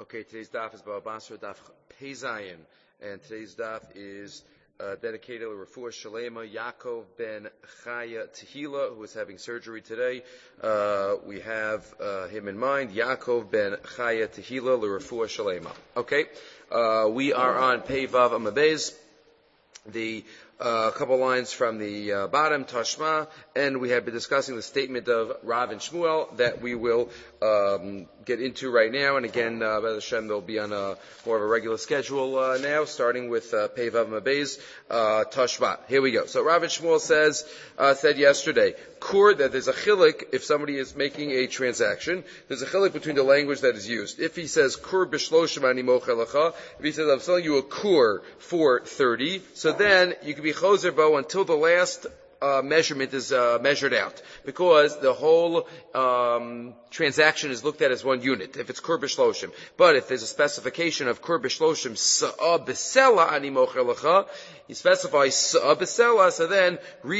Okay, today's daf is Baba Basra daf Pei Zayin, and today's daf is dedicated to Refuah Shalema Yaakov ben Chaya Tehila, who is having surgery today. We have him in mind, Yaakov ben Chaya Tehila, Refuah Shalema. Okay, we are on Pei Vav Amabez, the couple lines from the bottom, Tashma, and we have been discussing the statement of Rav and Shmuel that we will get into right now. And again, B'ez Hashem, they'll be on more of a regular schedule now, starting with Pei Vav Mabez, Tashma. Here we go. So Rav and Shmuel said yesterday, Kur, that there's a chilik if somebody is making a transaction. There's a chilik between the language that is used. If he says Kur b'shloshim ani mochel, if he says I'm selling you a Kur for 30, so then you can be choser bo until the last measurement is measured out, because the whole transaction is looked at as one unit, if it's kur b'shloshim. But if there's a specification of kur b'shloshim sa'a b'sela ani mocher lecha, he specifies sa'a b'sela, so then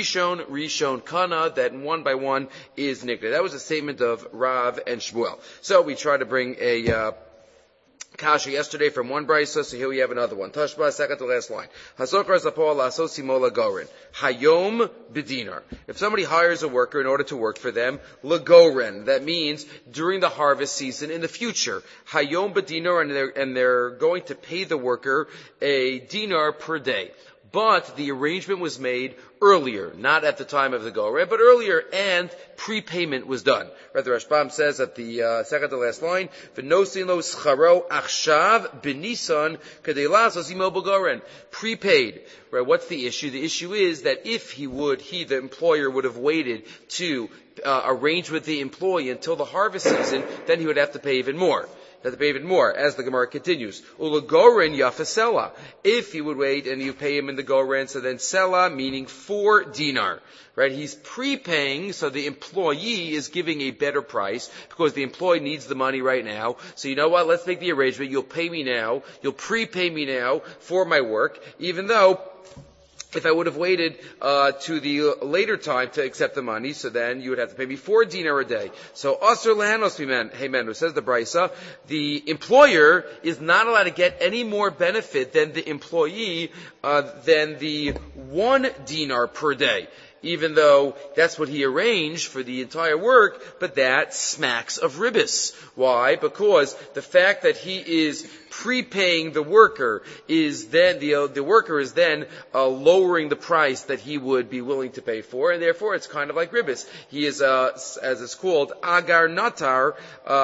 rishon kana, that one by one is nigla. That was a statement of Rav and Shmuel. So we try to bring a kasha yesterday from one brisa, so here we have another one. Tashba, second to last line. Hasokar zapor la'asosimo lagorin. Hayom b'dinar. If somebody hires a worker in order to work for them, lagorin. That means during the harvest season in the future. Hayom b'dinar, and they're going to pay the worker a dinar per day. But the arrangement was made earlier, not at the time of the goren, but earlier, and prepayment was done. Right, the Rashbam says at the second to last line, "V'nosin lo scharo achshav b'nisan kadei lasos imo b'goren." Prepaid. Right, what's the issue? The issue is that if the employer would have waited to arrange with the employee until the harvest season, then he would have to pay even more. As the Gemara continues. Ulagoren yafasela. If you would wait and you pay him in the goren, so then sela, meaning 4 dinar. Right? He's prepaying, so the employee is giving a better price, because the employee needs the money right now. So you know what? Let's make the arrangement. You'll pay me now. You'll prepay me now for my work, even though if I would have waited to the later time to accept the money, so then you would have to pay me 4 dinar a day. So asur lehanos mimenu, says the brisa, the employer is not allowed to get any more benefit than the employee, than the 1 dinar per day. Even though that's what he arranged for the entire work, but that smacks of ribis. Why? Because the fact that he is prepaying the worker is then, the worker is then lowering the price that he would be willing to pay for, and therefore it's kind of like ribis. He is, as it's called, agar natar,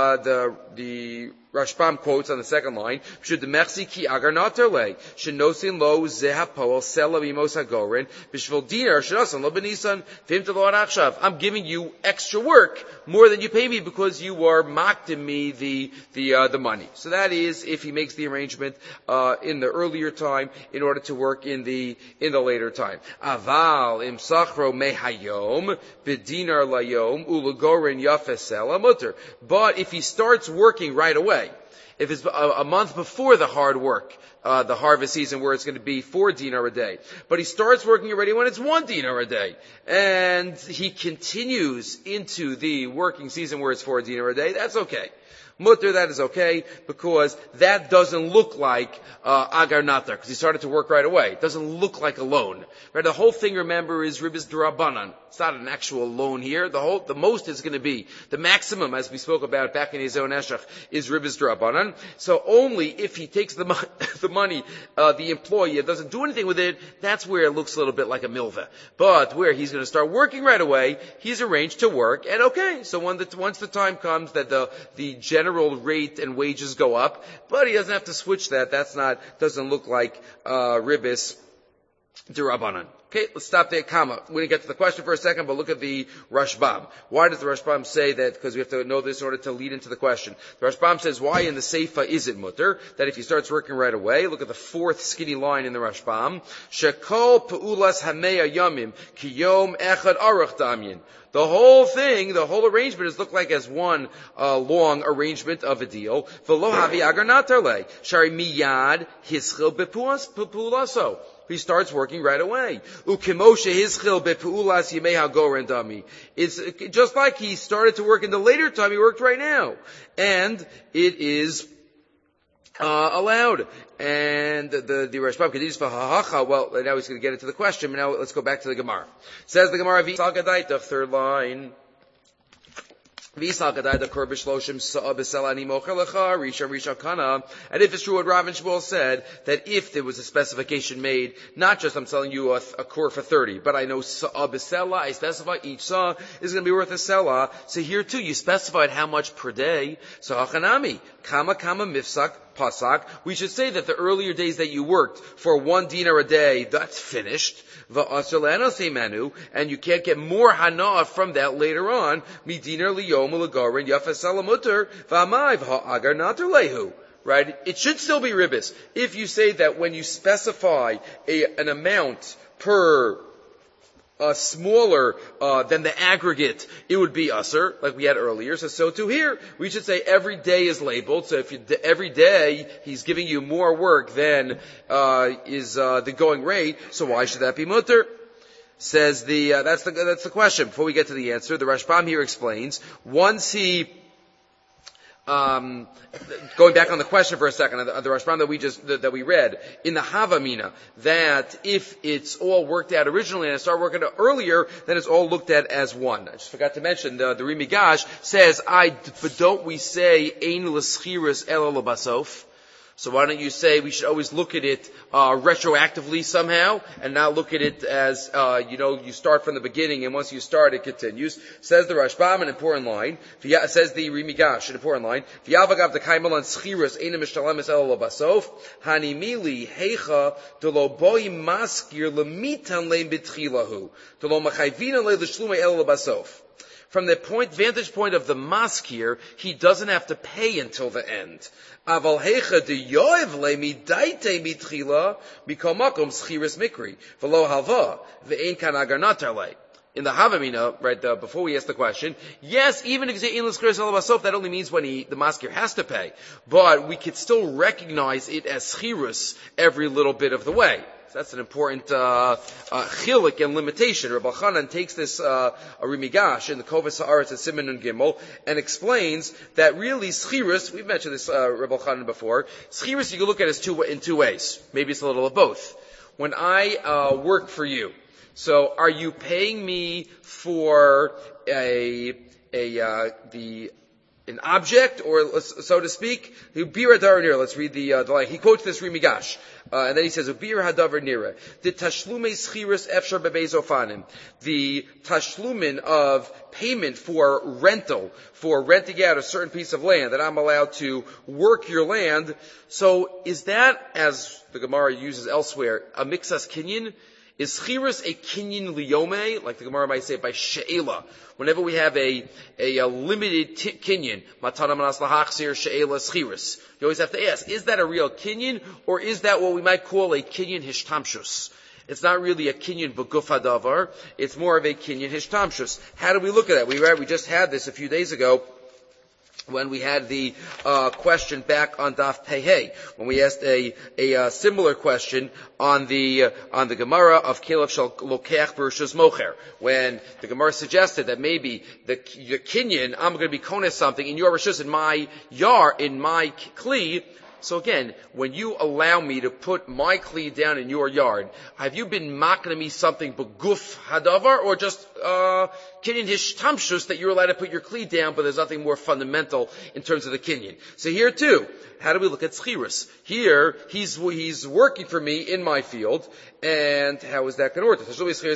the Rashbam quotes on the second line, "Should the mechzi ki agar natar le shenosin lo zehapoel sela bimos hagorin b'shvil dinar shenosin lo benisan v'im telo achshav." I'm giving you extra work more than you pay me because you are makdim me the money. So that is if he makes the arrangement in the earlier time in order to work in the later time. Aval im sachro mehayom b'dinar layom ulagorin yafesela mutter. But if he starts working right away, if it's a month before the hard work, the harvest season where it's going to be 4 dinar a day, but he starts working already when it's 1 dinar a day, and he continues into the working season where it's 4 dinar a day, that's okay. Mutter, that is okay, because that doesn't look like agar natar, because he started to work right away. It doesn't look like a loan. Right? The whole thing, remember, is ribis d'Rabbanan. It's not an actual loan here. The most is going to be, the maximum, as we spoke about back in Yezon Eshach, is ribis d'Rabbanan. So only if he takes the money, the employee, doesn't do anything with it, that's where it looks a little bit like a milveh. But where he's going to start working right away, he's arranged to work, and okay, so once the time comes that the general rate and wages go up, but he doesn't have to switch that. Doesn't look like ribis d'Rabbanan. Okay, let's stop there, comma. We're going to get to the question for a second, but look at the Rashbam. Why does the Rashbam say that? Because we have to know this in order to lead into the question. The Rashbam says, why in the Seifa is it mutter? That if he starts working right away, look at the 4th skinny line in the Rashbam. Shekol pe'ulas hameya yamim ki yom echad arach damyin. The whole arrangement is looked like as one long arrangement of a deal. V'lo havi agar natar le. Shari miyad hischil bepu'ulaso. He starts working right away. Ukimoshe hischil bepu'ulas yimei hagoren dami. It's just like he started to work in the later time, he worked right now. And it is allowed. And the Rashbam continues for hahacha. Well, now he's going to get into the question. Now let's go back to the Gemara. Says the Gemara, the third line. And if it's true what Rav and Shmuel said, that if there was a specification made, not just I'm selling you a core for 30, but I know sa'ah b'sela, I specify each sa'ah is going to be worth a selah. So here too, you specified how much per day. So hachanami, kama mifsak, pasak. We should say that the earlier days that you worked for 1 dinar a day, that's finished. And you can't get more hana from that later on. Midinar liyom ulagarin yafasela mutter v'amayv ha'agar nater lehu. Right? It should still be ribbis. If you say that when you specify an amount per smaller than the aggregate, it would be usser, like we had earlier. So too here, we should say every day is labeled. So if every day he's giving you more work than is the going rate, so why should that be mutter? Says that's the question. Before we get to the answer, the Rashbam here explains, once he going back on the question for a second, the Rashbam that we read in the Havamina, that if it's all worked out originally and I start working earlier, then it's all looked at as one. I just forgot to mention the Rimigash says, but don't we say ein l'schiras ela l'basof? So why don't you say we should always look at it retroactively somehow, and not look at it as you start from the beginning, and once you start, it continues. Says the Rashbam, an important line. Says the Rimigash, an important line. V'yavagav dekaimal on schiras eina mishalemes ela l'basof hanimili heicha delo boi maskir lemitan leim betchilahu delo machayvina le l'shlumei ela l'basof. From the vantage point of the maskir, he doesn't have to pay until the end. Aval hecha de yoev le midaite mitchila mikomakom schiras mikri v'lo halva ve'ein kan agar natar le. In the Havamina, right, before we ask the question, yes, even if you say in l'schiras alabasof, that only means when the maskir has to pay. But we could still recognize it as schiras every little bit of the way. So that's an important chilik and limitation. Rabbi Chanan takes this Rimigash in the Kovas Haaretz at Siman and Gimel and explains that really schiras, we've mentioned this Rabbi Chanan before, schiras you can look at it in two ways. Maybe it's a little of both. When I work for you, so are you paying me for an object, or so to speak? Let's read the line. He quotes this Rimigash. And then he says, "Ubir hadavar nira the tashlume schiras efshar bebezofanim." The tashlumin of payment for rental, for renting out a certain piece of land, that I'm allowed to work your land. So is that, as the Gemara uses elsewhere, a mixas kinyan? Is schiras a kinyan liyome, like the Gemara might say by she'ela? Whenever we have a limited kinyan, matana manas lahachzir she'ela schiras, you always have to ask, is that a real kinyan, or is that what we might call a kinyan hishtamshus? It's not really a kinyan b'guf hadavar, it's more of a kinyan hishtamshus. How do we look at that? We just had this a few days ago, when we had the question back on Daf Pehei, when we asked a similar question on the Gemara of Caleb Shal Lokeach Bereshus Mocher, when the Gemara suggested that maybe the kinyan, I'm going to be kones something in your reshus, in my yard, in my kli. So again, when you allow me to put my kli down in your yard, have you been makna me something b'guf hadavar, or just kinyan hishtamshus that you're allowed to put your kli down, but there's nothing more fundamental in terms of the kinyan? So here too, how do we look at schiras? Here, he's working for me in my field, and how is that going to work?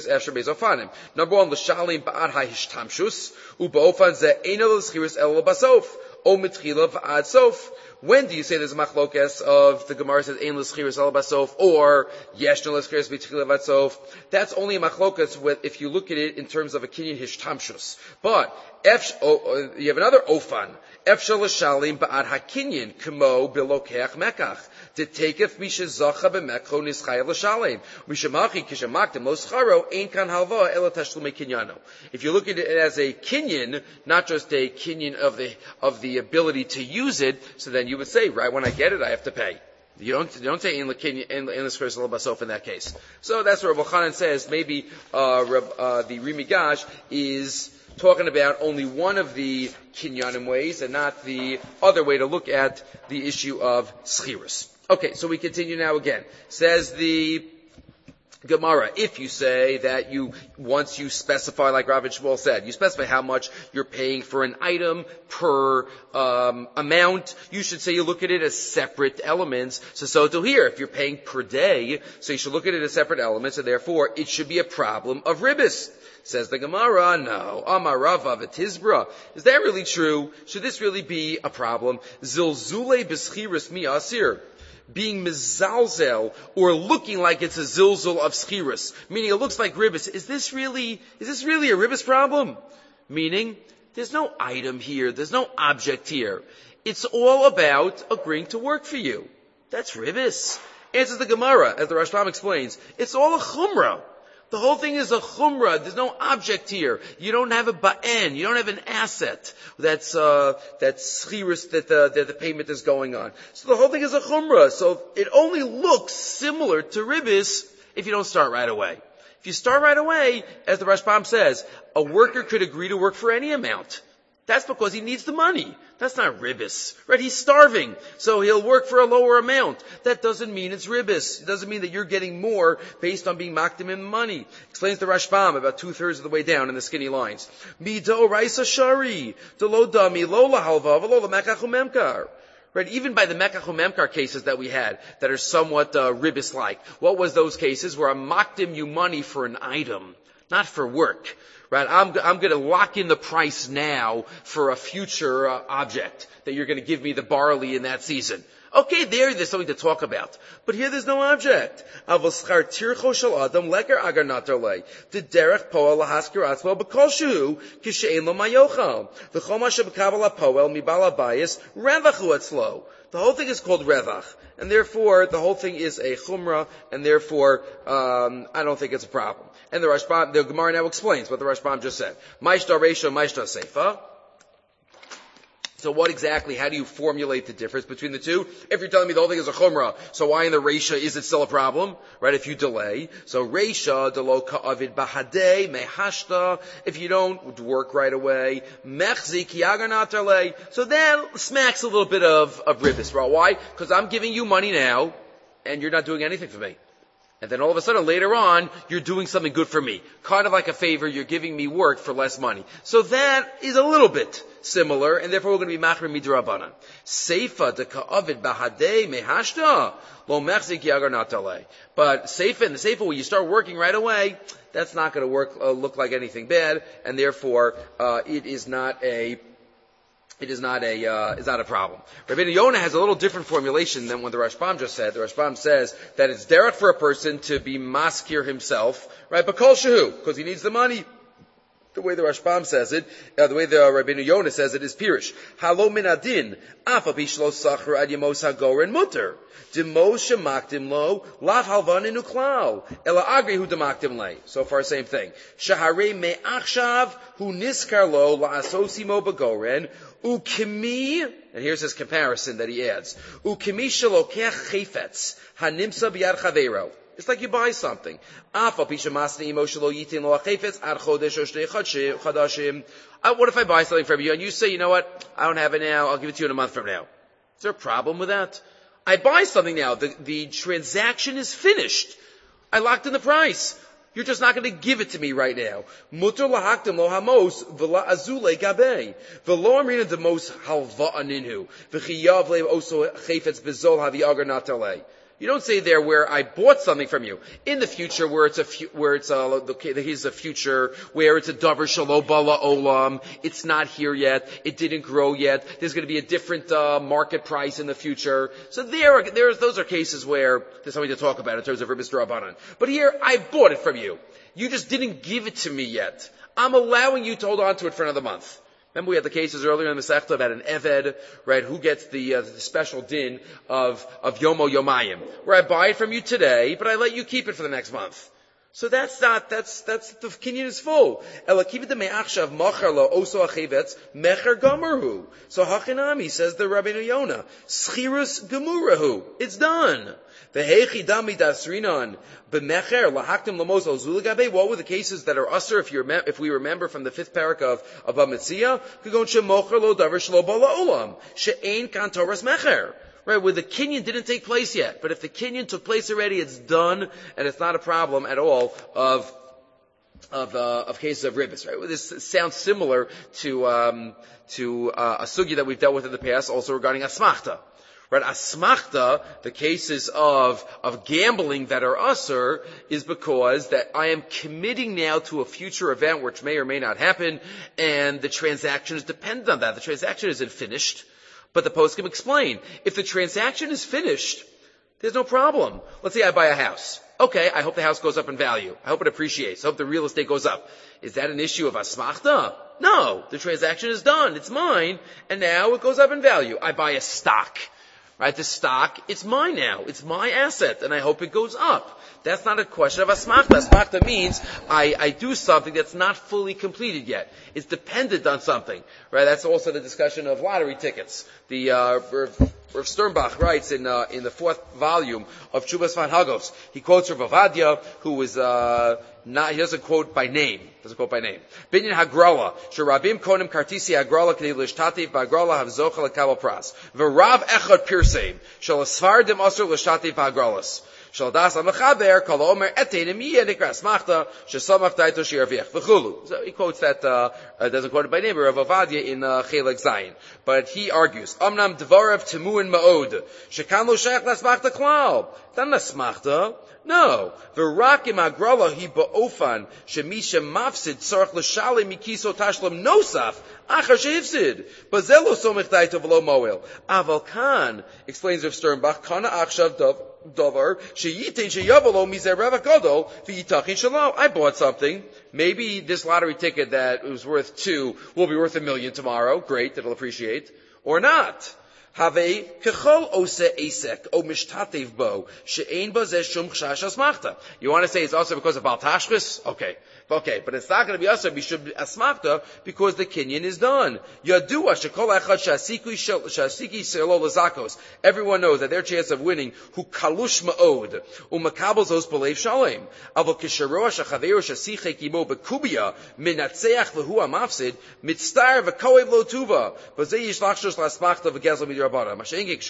Number one, l'shalim ba'ad ha'hishtamshus, u'ba'ofan ze eino l'schiras el l'basof, o mitchila v'ad sof. When do you say there's a machlokes of the Gemara says ein l'schiras al basof, or yesh no l'schiras b'tchila v'atsof? That's only a machlokes if you look at it in terms of a kinyan hishtamshus. But you have another ofan. Efshal l'shalim ba'ad hakinyan k'mo b'lokeach mekach. T'tekef mishazacha b'mekcho nischayav l'shalim. Mishamachi kishamaktem lo scharo ein kan halva ela tashlumei kinyano. If you look at it as a kinyan, not just a kinyan of the ability to use it, so then you would say, right when I get it, I have to pay. You don't say in the l'schiras al basof in that case. So that's what Rabbi Chanan says. Maybe the Rimigash is talking about only one of the kinyanim ways and not the other way to look at the issue of schirus. Okay, so we continue now again. Says the Gemara, if you say that once you specify, like Rav and Shmuel said, you specify how much you're paying for an item per amount, you should say you look at it as separate elements. So to here, if you're paying per day, so you should look at it as separate elements, and therefore it should be a problem of ribis. Says the Gemara, no. Amar Rava v'tizbra. Is that really true? Should this really be a problem? Zilzule b'schiris mi asir. Being mizalzel or looking like it's a zilzul of schirus, meaning it looks like ribis. Is this really a ribis problem? Meaning, there's no item here, there's no object here. It's all about agreeing to work for you. That's ribis. Answers the Gemara, as the Rashbam explains. It's all a chumrah. The whole thing is a chumrah. There's no object here. You don't have a ba'en. You don't have an asset that's schirus that the payment is going on. So the whole thing is a chumrah. So it only looks similar to ribis if you don't start right away. If you start right away, as the Rashbam says, a worker could agree to work for any amount. That's because he needs the money. That's not ribis, right? He's starving, so he'll work for a lower amount. That doesn't mean it's ribis. It doesn't mean that you're getting more based on being makdim in money. Explains the Rashbam about 2/3 of the way down in the skinny lines. Mido raisa shari, de lo dami, lo la halva, lo la mekachu memkar. Right, even by the mekachu memkar cases that we had that are somewhat ribis-like. What was those cases? Where I'm makdim you money for an item, not for work. Right, I'm going to lock in the price now for a future object that you're going to give me the barley in that season. Okay, there's something to talk about. But here there's no object. The whole thing is called revach, and therefore the whole thing is a chumrah, and therefore I don't think it's a problem. And the Gemara now explains what the Rashbam just said. Maishta reisha, maishta seifa. So how do you formulate the difference between the two? If you're telling me the whole thing is a chumrah, so why in the reisha is it still a problem? Right, if you delay. So reisha, delo ka'avid bahadei, mehashta, if you don't work right away, mechzik, yagarnatarle. So that smacks a little bit of ribis. Why? Because I'm giving you money now, and you're not doing anything for me. And then all of a sudden, later on, you're doing something good for me. Kind of like a favor, you're giving me work for less money. So that is a little bit similar, and therefore we're going to be machrim midrabanan. Seifa de ka'avid bahadei mehashta lo mechzik yagar natalei. But seifa, in the seifa where you start working right away, that's not going to look like anything bad, and therefore it is not a problem. Rabbeinu Yonah has a little different formulation than what the Rashbam just said. The Rashbam says that it's derech for a person to be maskir himself, right? But kol shehu, because he needs the money. The way the Rashbam says it, the way the Rabbeinu Yonah says it is pirish. Halo min adin, afa bishlo sachar ad yemos hagoren mutter. Demos shemakdim lo, lav halvan inuklal. Ela agri hu demakdim le. So far, same thing. Shahare me'achshav hu niskar lo la'asosimo bagoren. Ukimi, and here's his comparison that he adds. Ukimi shalokech chayfetz hanimsa biyad chavero. It's like you buy something. What if I buy something from you and you say, you know what, I don't have it now, I'll give it to you in a month from now. Is there a problem with that? I buy something now, the transaction is finished. I locked in the price. You're just not going to give it to me right now. Mutter lahaktim lo hamos v'la azule gabe v'lo amrina demos halva aninhu v'chiyav le oso chayfetz bezol havi agar natale. You don't say there where I bought something from you. In the future, here's a future where it's a davar shelo bala olam. It's not here yet. It didn't grow yet. There's going to be a different market price in the future. So those are cases where there's something to talk about in terms of ribis d'Rabbanan. But here, I bought it from you. You just didn't give it to me yet. I'm allowing you to hold on to it for another month. Remember we had the cases earlier in the Masechta about an Eved, right, who gets the special din of Yomo Yomayim, where I buy it from you today, but I let you keep it for the next month. So the kinyan is full. So hachinami, says the Rabbeinu Yonah, schirus gemurahu. It's done. What were the cases that are usher if we remember from the 5th parak of Bava Metzia? Right, where the kinyan didn't take place yet. But if the kinyan took place already, it's done, and it's not a problem at all of cases of ribbis. Right, well, this sounds similar to a sugya that we've dealt with in the past, also regarding asmachta. Right, asmachta, the cases of gambling that are usher, is because that I am committing now to a future event which may or may not happen, and the transaction is dependent on that. The transaction isn't finished. But the poskim explain, if the transaction is finished, there's no problem. Let's say I buy a house. Okay, I hope the house goes up in value. I hope it appreciates. I hope the real estate goes up. Is that an issue of asmachta? No. The transaction is done. It's mine. And now it goes up in value. I buy a stock. Right? The stock, it's mine now. It's my asset. And I hope it goes up. That's not a question of asmachta. Asmachta means I do something that's not fully completed yet. It's dependent on something. Right? That's also the discussion of lottery tickets. The Rav Sternbach writes in the 4th volume of Chuvas Van Hagos. He quotes Rav Ovadia, who is he doesn't quote by name. Binyan Hagrala, Sharabim Konim Kartisi Hagrala K'nei L'Shtativ B'Hagrala Havzocha L'Kabel Pras. V'Rav Echad Pirseim Shal Asfardim Asur L'Shtativ B'Hagralas. So he quotes that, doesn't quote it by name, Rav Ovadia in Chelek Zayin. But he argues, Amnam Dvarav Temuin Ma'od, Shekan Lo Shech L'Asmachta Klal. Not L'Asmachta. No. V'rakim agrala hi ba'ofan shemisha mafsid tzarech l'shalem mikiso tashlam nosaf achar shehifsid. Bazel lo somech daito v'lo moel. Aval kan, explains Rav Sternbach, kana achshav davar sheyitein sheyavalo mizer revach gadol v'yitachin shalom. I bought something. Maybe this lottery ticket that was worth 2 will be worth $1 million tomorrow. Great, it'll appreciate. Or not. Have kechol ose esek o mishtatev bo she'ein ba zeh shum chashash asmachta. You want to say it's also because of Baal Tashchis? Okay, but it's not going to be also bishub asmachta because the kinyan is done. Yadua shekol echad shasiki selo lazakos. Everyone knows that their chance of winning who kalush ma'od umakabel zos belev shalem. Avol kisharoa shachaveru shasiche kimo bekubia minatzeach v'hu amafsid mitztar v'koev lo tuva. But zeh yishlach shos lasmachta v'gezel midir. And then he continues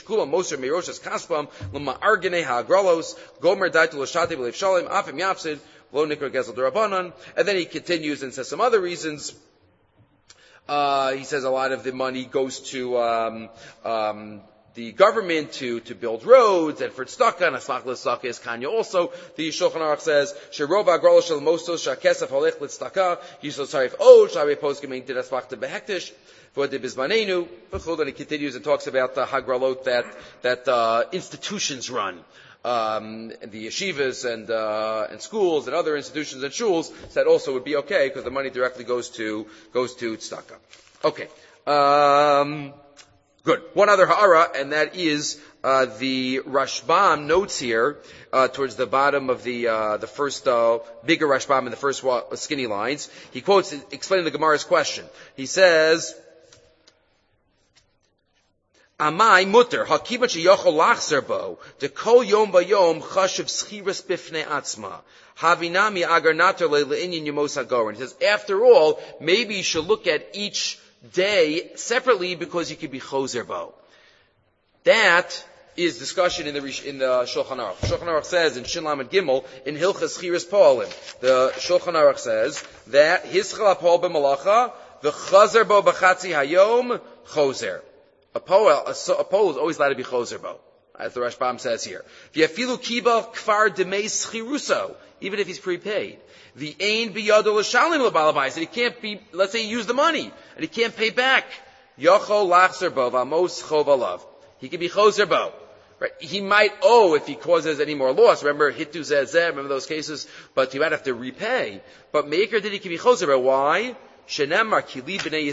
and says some other reasons. He says a lot of the money goes to the government to build roads, and for tzedakah, and asmach l'tzedakah is kanya also. The Shulchan Aruch says, Sherov ha'grolo shel mostos sha'kesef holech l'tzedakah, yisol tzarif od, sharei poskim ein t'asmachta behektish. And he continues and talks about the hagralot that institutions run, the yeshivas and schools and other institutions and shuls. So that also would be okay because the money directly goes to tzedakah. Okay, good. One other ha'ara, and that is the Rashbam notes here towards the bottom of the first bigger Rashbam in the first skinny lines. He quotes explaining the Gemara's question. He says, Amai mutter hakivat sheyochol lachzer bo de kol yom bayom chashiv schiras bifnei atzma havinami agar nater le'inyan yemos hagorin. He says, after all, maybe you should look at each day separately because you could be choser bo. That is discussion in the Shulchan Aruch. Shulchan Aruch says in Shin Lamed Gimel in Hilchas Chiras Po'alim. The Shulchan Aruch says that hischal apol b'malacha v'chazer bo b'chatzi hayom choser. A poel is always allowed to be choser bo, as the Rashbam says here. V'yafilu kiba kfar demei schiruso, even if he's prepaid. The ein biyado l'shalim l'balabais, and he can't be. Let's say he used the money and he can't pay back. Yochol lachzer bo v'amos chov alav. He can be choser bo. Right? He might owe if he causes any more loss. Remember hitu zeh, remember those cases. But he might have to repay. But Me'ikar did he can be choser bo. Why? We always have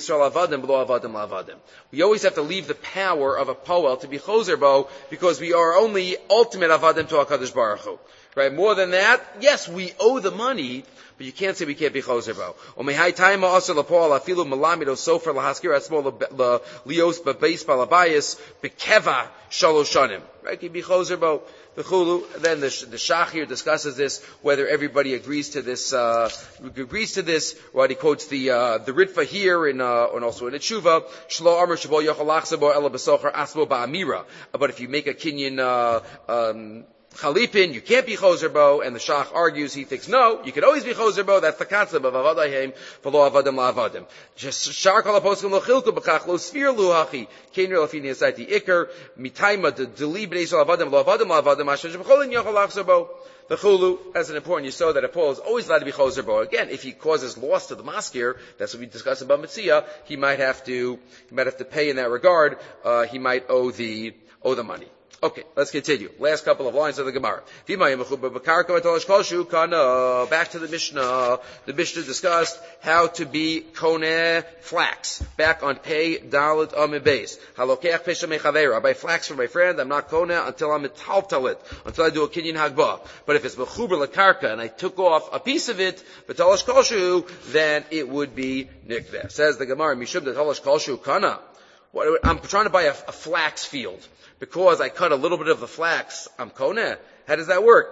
to leave the power of a poel to be choser bo because we are only ultimate avadim to HaKadosh Baruch Hu. Right? More than that, yes, we owe the money, but you can't say we can't be choser bo. Omehai taima also lapol afilu malamido sofer lahaskir atzmo lios bebeis balabayis bekeva shaloshanim. Right? Can be choser bo. The chulu. Then the Shachir discusses this, whether everybody agrees to this. Right? He quotes the Ritva here and also in the Tshuva. Shlo Amar Shabo Yochal Lachsabo Ela Besocher Asbo Ba'amira. But if you make a kinyan Chalipin, you can't be choser bo, and the Shach argues, he thinks, no, you can always be choser bo, that's the concept of avadayim, v'lo avadim la'avadim. Just shar kol ha'poskim lo chilku b'chach lo sfir lu hachi, kein real afini asayti ikar, mitayma deli b'nei shal avadim lo avadim la'avadim, asher sheb'cholin yochal lachzer bo. The chulu, as an important yisod that a Paul is always allowed to be choser bo. Again, if he causes loss to the maskir, that's what we discussed about Mitzia, he might have to pay in that regard, he might owe the money. Okay, let's continue. Last couple of lines of the Gemara. Back to the Mishnah. The Mishnah discussed how to be koneh flax. Back on pay dalet amid base. Halokeach pesha mechavera. I buy flax from my friend. I'm not koneh until I'm metaltalit, until I do a kinyan hagbah. But if it's mechuber lekarka and I took off a piece of it, betalash kolshu, then it would be nikveh. Says the Gemara, mishum betalash kolshu kana. I'm trying to buy a flax field. Because I cut a little bit of the flax, I'm koneh. How does that work?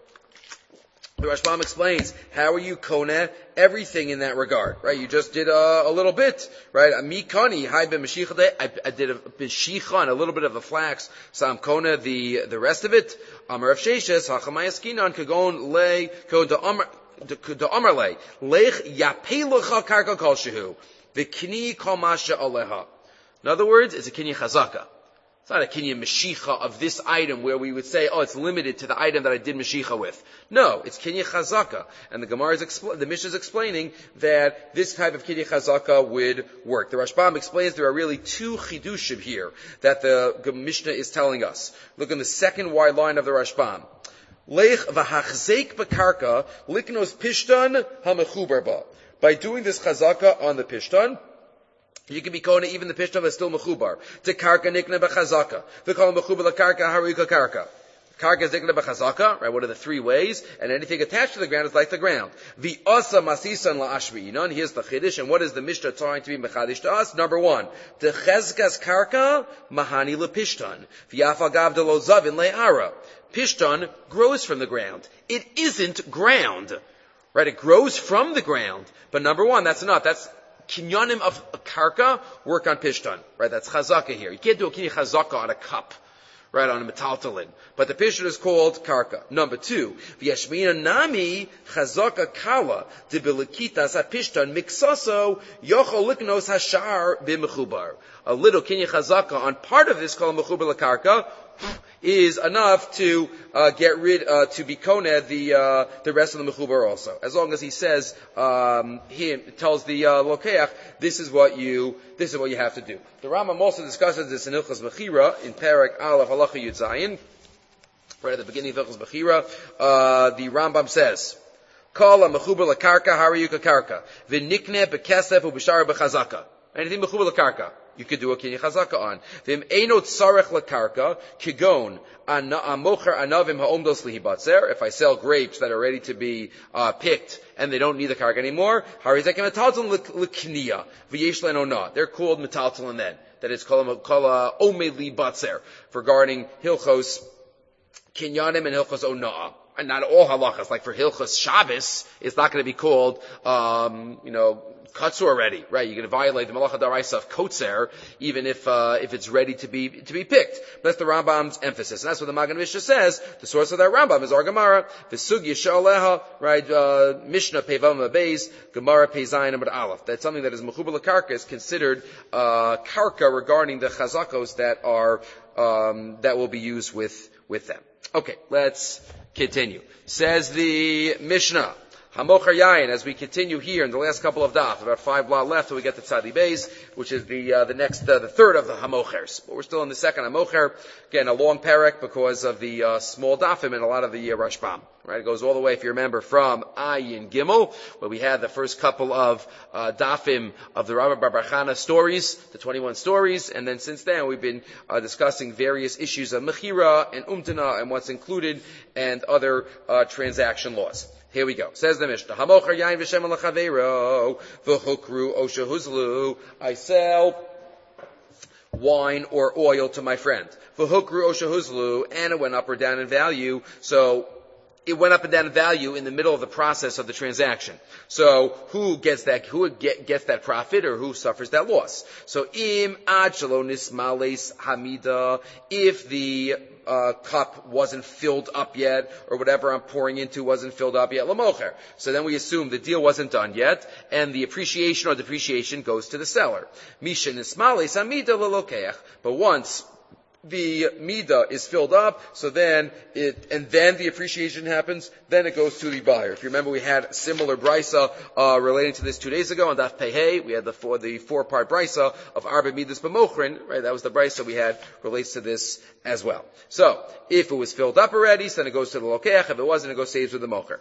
The Rashbam explains, how are you koneh? Everything in that regard, right? You just did a little bit, right? Mi kani, hai b'meshicha, I did a b'shicha and a little bit of the flax, so I'm koneh the rest of it. Amar of Sheshes, hachamayaskinan, kagon lay, kagon to amar lay, lech yapelecha karka kol shehu, v'kini kol masha aleha. In other words, it's a kinyan chazaka. It's not a kinyan meshicha of this item where we would say, oh, it's limited to the item that I did meshicha with. No, it's kinyan chazaka. And the Mishnah is explaining that this type of kinyan chazaka would work. The Rashbam explains there are really two chidushim here that the Mishnah is telling us. Look in the second wide line of the Rashbam. Lech v'hachzeik b'karka liknos pishtan ha'mechubar ba. By doing this chazaka on the pishtan, you can be koneh even the pishtan that's still mechubar. To karka nikna b'chazaka. They call mechubar la-karka harika karka. Karka is nikna b'chazaka, right? What are the three ways? And anything attached to the ground is like the ground. V'asa masisan la'ashri'inan. Here's the chiddush. And what is the Mishnah trying to be mechadish to us? Number one. The chezkas karka mahani lepishtan. V'yafal gav de lo zavin le'ara. Pishtan grows from the ground. It isn't ground. Right? It grows from the ground. But number one, that's enough. That's kinyanim of a karka work on pishtan, right? That's chazaka here. You can't do a kinyan chazaka on a cup, right? On a metaltalin. But the pishtan is called karka. Number two, v'yashmina nami chazaka kala debilikitas ha-pishtan miksaso yochol liknos hashar b'mechubar. A little kinyan chazaka on part of this called mechubar la-karka is enough to get rid to be koneh the rest of the mechubar also. As long as he says he tells the lokeach, this is what you have to do. The Rambam also discusses this in Hilchos Bechira in Perek Aleph Halacha Yud Zayin. Right at the beginning of Hilchos Bechira, the Rambam says, Kol ha-mechubar lakarka hariyuka karka v'nikneh b'kesef u'b'shara b'chazaka. Anything mechubar lakarka you could do a kinyan chazaka on. V'im einot sarech lakarka kigon amocher anavim ha'omdos lihibatzer. If I sell grapes that are ready to be picked and they don't need the karka anymore, harizekim metaltalin l'kniya v'yesh le'nonah. They're called metaltalin then. That is kol omed libatzer regarding hilchos kinyanim and hilchos onah. And not all halachas, like for Hilchos Shabbos, it's not going to be called, katsur already, right? You're going to violate the malacha daraisa of kotzer, even if it's ready to be picked. That's the Rambam's emphasis. And that's what the Magen Mishnah says. The source of that Rambam is our Gemara, V'sugya sha'aleha, right? Mishnah Pevam Abeis, Gemara Peizayin Amud Aleph. That's something that is mechubar l'karka is considered, karka regarding the chazakos that are, that will be used with them. Okay, let's continue. Says the Mishnah, Hamocher Yayin, as we continue here in the last couple of daf, about 5 blot left till we get to Tzadi Beis, which is the third of the Hamochers. But we're still in the second Hamocher. Again, a long parak because of the small dafim and a lot of the Rashbam. Right, it goes all the way, if you remember, from Ayin Gimel, where we had the first couple of dafim of the Rabbi Bar Chana stories, the 21 stories, and then since then we've been discussing various issues of Mechira and Umtana and what's included and other transaction laws. Here we go. Says the Mishnah, Hamocher Yain v'shem l'chaveiro v'hukru osha huzlu. I sell wine or oil to my friend. V'hukru osha huzlu, and it went up or down in value. So it went up and down in value in the middle of the process of the transaction. So who gets that profit, or who suffers that loss? So im ad shelo nismales hamida, if the cup wasn't filled up yet, or whatever I'm pouring into wasn't filled up yet, lamocher. So then we assume the deal wasn't done yet, and the appreciation or depreciation goes to the seller. Misha nismales hamida lalokeach. But once the midah is filled up, so then the appreciation happens, then it goes to the buyer. If you remember, we had a similar brisa relating to this 2 days ago on Daf Pehei. We had the four-part brisa of Arba Midas B'mochrin, right? That was the brisa we had, relates to this as well. So, if it was filled up already, so then it goes to the lokeach. If it wasn't, it goes saves with the mocher.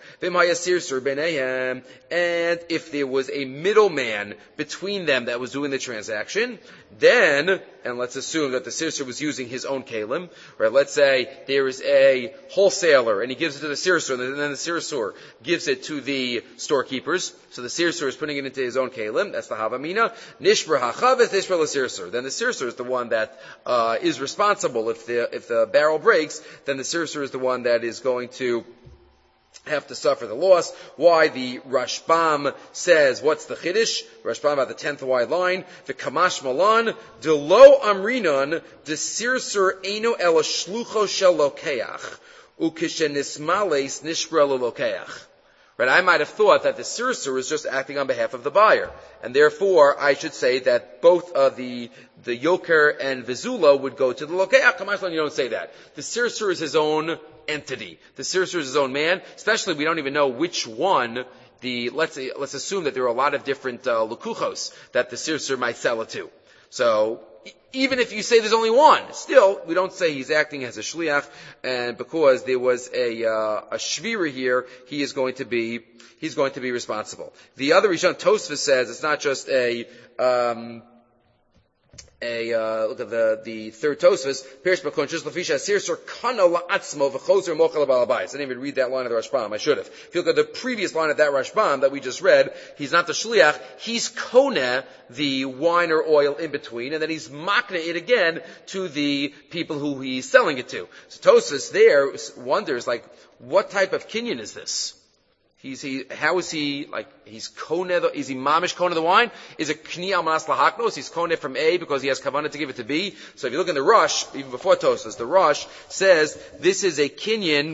And if there was a middleman between them that was doing the transaction, then, and let's assume that the sirsur was using his own kalim, right? Let's say there is a wholesaler and he gives it to the sirsur, and then the sirsur gives it to the storekeepers. So the sirsur is putting it into his own kalim. That's the havamina. Nishbra hachav is nishbra l'sirsur. Then the sirsur is the one that is responsible. If the barrel breaks, then the sirsur is the one that is going to have to suffer the loss. Why? The Rashbam says, what's the Chiddush? Rashbam about the 10th wide line. The Kamash Malan, de lo amrinon, de sirsur eino el shlucho shel lokeach, ukishenismales nishbra lokeach. Right? I might have thought that the sirsur is just acting on behalf of the buyer, and therefore I should say that both the yoker and vizula would go to the lokeach. Kamash Malan, you don't say that. The sirsur is his own entity. The sirsur is his own man. Especially, we don't even know which one. Let's assume that there are a lot of different lukuchos that the sirsur might sell it to. So even if you say there's only one, still we don't say he's acting as a shliach, and because there was a shvira here, he's going to be responsible. The other Rishon Tosfos says it's not just look at the third Tosfos. Perish b'konshus lefisha sirsur kana la'atzmo v'chozer mochel b'alabayis. I didn't even read that line of the Rashbam. I should have. If you look at the previous line of that Rashbam that we just read, he's not the shliach. He's koneh, the wine or oil in between, and then he's makneh it again to the people who he's selling it to. So Tosfos there wonders, like, what type of kinyan is this? How is he, like, he's koneh, is he mamish koneh the wine? Is it kni al manas lahaknos? He's koneh from A because he has kavanah to give it to B. So if you look in the Rush, even before Tosfos, the Rush says this is a kinyan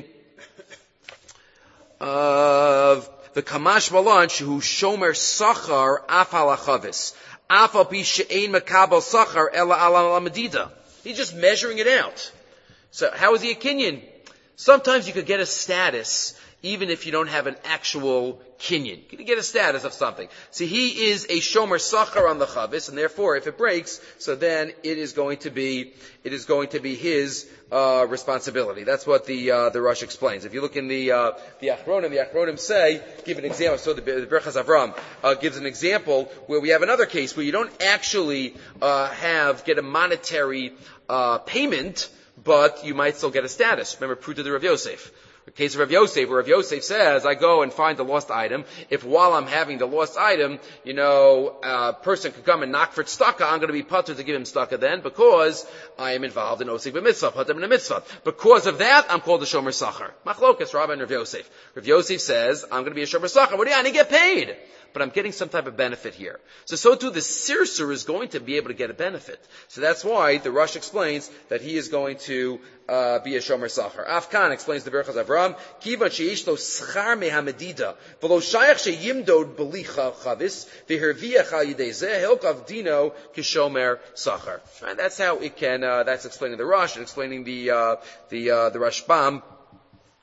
of the kamash malan who shomer sachar af al achavis. Af al pi she'ein makabel sachar ela ala medida. He's just measuring it out. So how is he a kinyan? Sometimes you could get a status even if you don't have an actual kinyan. You can get a status of something. See, he is a shomer sachar on the chavis, and therefore, if it breaks, so then it is going to be his responsibility. That's what the Rush explains. If you look in the Achronim say, give an example. So the Berachas Avram gives an example where we have another case where you don't actually get a monetary payment, but you might still get a status. Remember, Pruta the Rav Yosef. The case of Rav Yosef, where Rav Yosef says, I go and find the lost item. If while I'm having the lost item, a person could come and knock for tzedakah, I'm going to be patur to give him tzedakah then, because I am involved in osik b'mitzvah, patur in a mitzvah. Because of that, I'm called a shomer sachar. Machlokas, Rabbi and Rav Yosef. Rav Yosef says, I'm going to be a shomer sachar. What do you want? I get paid. But I'm getting some type of benefit here. So too, the sirsur is going to be able to get a benefit. So that's why the Rush explains that he is going to be a shomer sachar. Afkan explains the Berachas Avram, Kivan sheish lo schar mehamedida, v'lo shayach sheyimdod b'licha chavis, v'herviach al yidei zeh, hilkav dino kishomer sachar. And that's how it can, that's explaining the Rush and explaining the Rashbam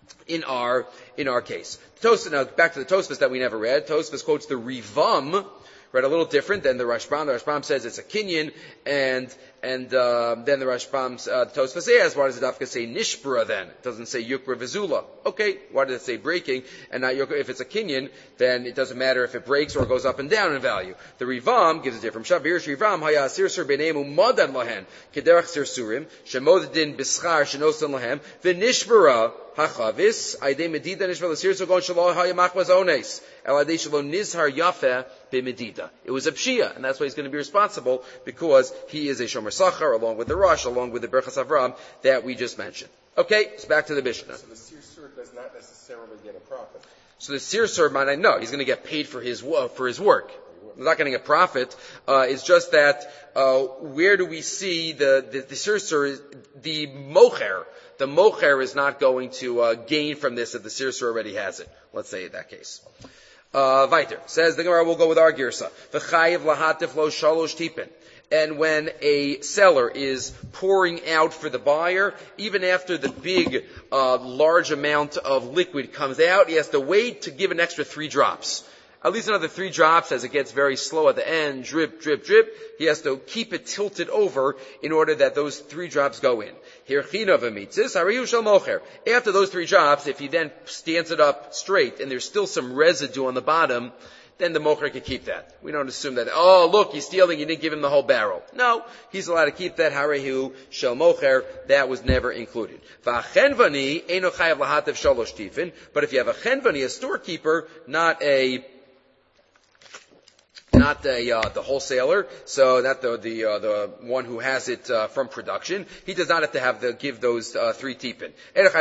in our case. Now back to the Tosfos that we never read. Tosfos quotes the Rivam, right, a little different than the Rashbam. The Rashbam says it's a kinyan, and then the Rashbam, the Tosfos asks, why does the Dafka say nishbra then? It doesn't say yukra vizula. Okay, why does it say breaking and not yukra? If it's a kinyan, then it doesn't matter if it breaks or goes up and down in value. The Rivam gives a different Shabir Rivam haya sirsur b'neimu madan lahen kederach sirsurim shemodadin bischar shenosan lahem v'nishbara hachavis aydei medida nishbara l'sirsur gon shalo haya machmas ones el aydei shalo nizhar yafeh b'medida. It was a pshia, and that's why he's going to be responsible, because he is a shomer sachar along with the Rosh, along with the Berchas Avram that we just mentioned. Okay, so back to the Mishnah. So the sirsur does not necessarily get a profit. So the sirsur might not know. He's going to get paid for his work. He's not going to get profit. It's just that where do we see the sirsur, the mocher? The mocher is not going to gain from this if the sirsur already has it. Let's say in that case. Weiter. Says the Gemara, we'll go with our girsa. V'chayiv lahatif lo shalosh tipin. And when a seller is pouring out for the buyer, even after the big, large amount of liquid comes out, he has to wait to give an extra 3 drops. At least another 3 drops as it gets very slow at the end, drip, drip, drip. He has to keep it tilted over in order that those 3 drops go in. After those 3 drops, if he then stands it up straight and there's still some residue on the bottom, then the mocher can keep that. We don't assume that, oh, look, he's stealing, you didn't give him the whole barrel. No, he's allowed to keep that. Harehu shel mocher, that was never included. But if you have a chenvani, a storekeeper, not the wholesaler, so not the one who has it from production, he does not have to give those 3 tipin. Rabbi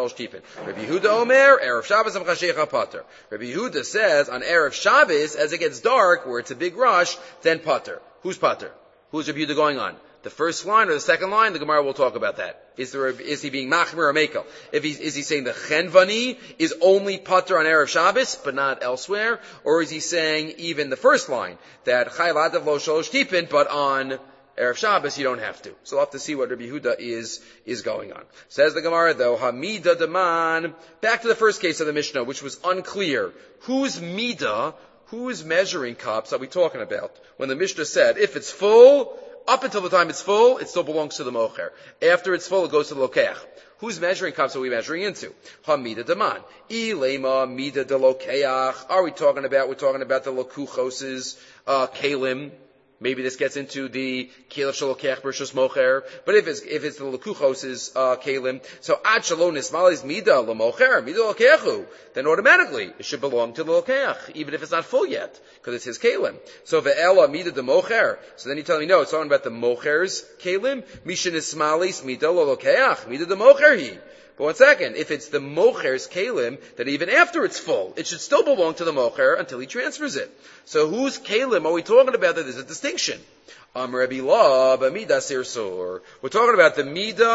Yehuda Omer, Erev Shabbos Amchashecha Pater. Rabbi Yehuda says on Erev Shabbos, as it gets dark, where it's a big rush, then Pater. Who's Pater? Who's Rabbi Yehuda going on? The first line or the second line? The Gemara will talk about that. Is he being machmer or mekel? Is he saying the chenvani is only pater on Erev Shabbos, but not elsewhere? Or is he saying even the first line, that chay ladav lo sholosh tipin, but on Erev Shabbos you don't have to? So we'll have to see what Rabbi Yehuda is going on. Says the Gemara though, hamida deman, back to the first case of the Mishnah, which was unclear. Whose midah, whose measuring cups are we talking about? When the Mishnah said, if it's full, up until the time it's full, it still belongs to the mocher. After it's full, it goes to the lokeach. Whose measuring cups are we measuring into? Hamida daman. Ilema mida de lokeach. We're talking about the lokuchoses, kalim. Maybe this gets into the Kalef Shalokech versus Mocher. But if it's the Lekuchos is Kalim, so Ad Shalom Nismal is Mida Lamocher, Mida Lokechu, then automatically it should belong to the Lokech, even if it's not full yet, because it's his Kalim. So Ve'ela Mida de Mocher. So then you tell me, no, it's talking about the Mocher's Kalim. Mishin Ismalis Mida Lokeach, Mida de Mocher he. But one second, if it's the mocher's kalim, that even after it's full, it should still belong to the mocher until he transfers it. So whose kalim are we talking about that there's a distinction? Rabbi La, b'midah sirsur. We're talking about the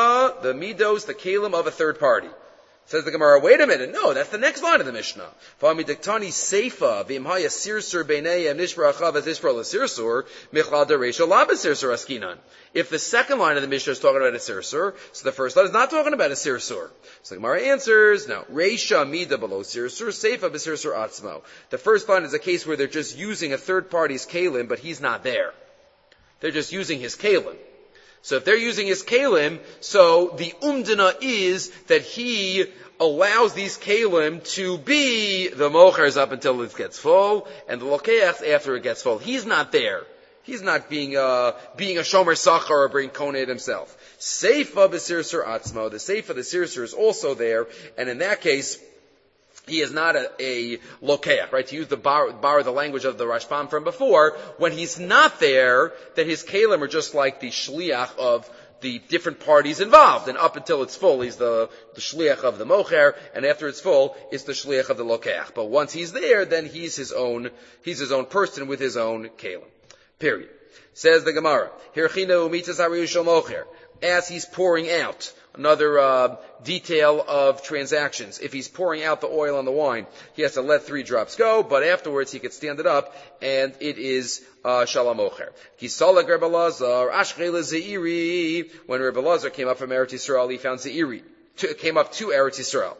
midos, the kalim of a third party. Says the Gemara, wait a minute, no, that's the next line of the Mishnah. V'amidaktani seifa v'imhaya sirsur b'neihem nishbra achav as nishbra l'sirsur michlal dereisha la b'sirsur askinan. If the second line of the Mishnah is talking about a sirsur, so the first line is not talking about a sirsur. So the Gemara answers, no, reisha mida below sirsur, seifa b'sirsur atzmo. The first line is a case where they're just using a third party's kalim, but he's not there. They're just using his kalim. So if they're using his kalim, so the umdana is that he allows these kalim to be the mochers up until it gets full, and the lokeach after it gets full. He's not there. He's not being a shomer sachar or being koned himself. Seifa b'sirsur atzmo. The seifa, the sirsur, is also there, and in that case, he is not a lokeach, right? To use borrow the language of the Rashbam from before, when he's not there, then his kalim are just like the shliach of the different parties involved. And up until it's full, he's the shliach of the mocher, and after it's full, it's the shliach of the lokeach. But once he's there, then he's his own person with his own kalim. Period. Says the Gemara, Hirchina umitzas hariyu shel mocher. As he's pouring out, another detail of transactions. If he's pouring out the oil on the wine, he has to let 3 drops go, but afterwards he could stand it up, and it is shalom ocher. Kisalak Rebbe Lazar, Ashchele Zeiri. When Rebbe Lazar came up from Eretz Yisrael, he found Zeiri. Came up to Eretz Yisrael.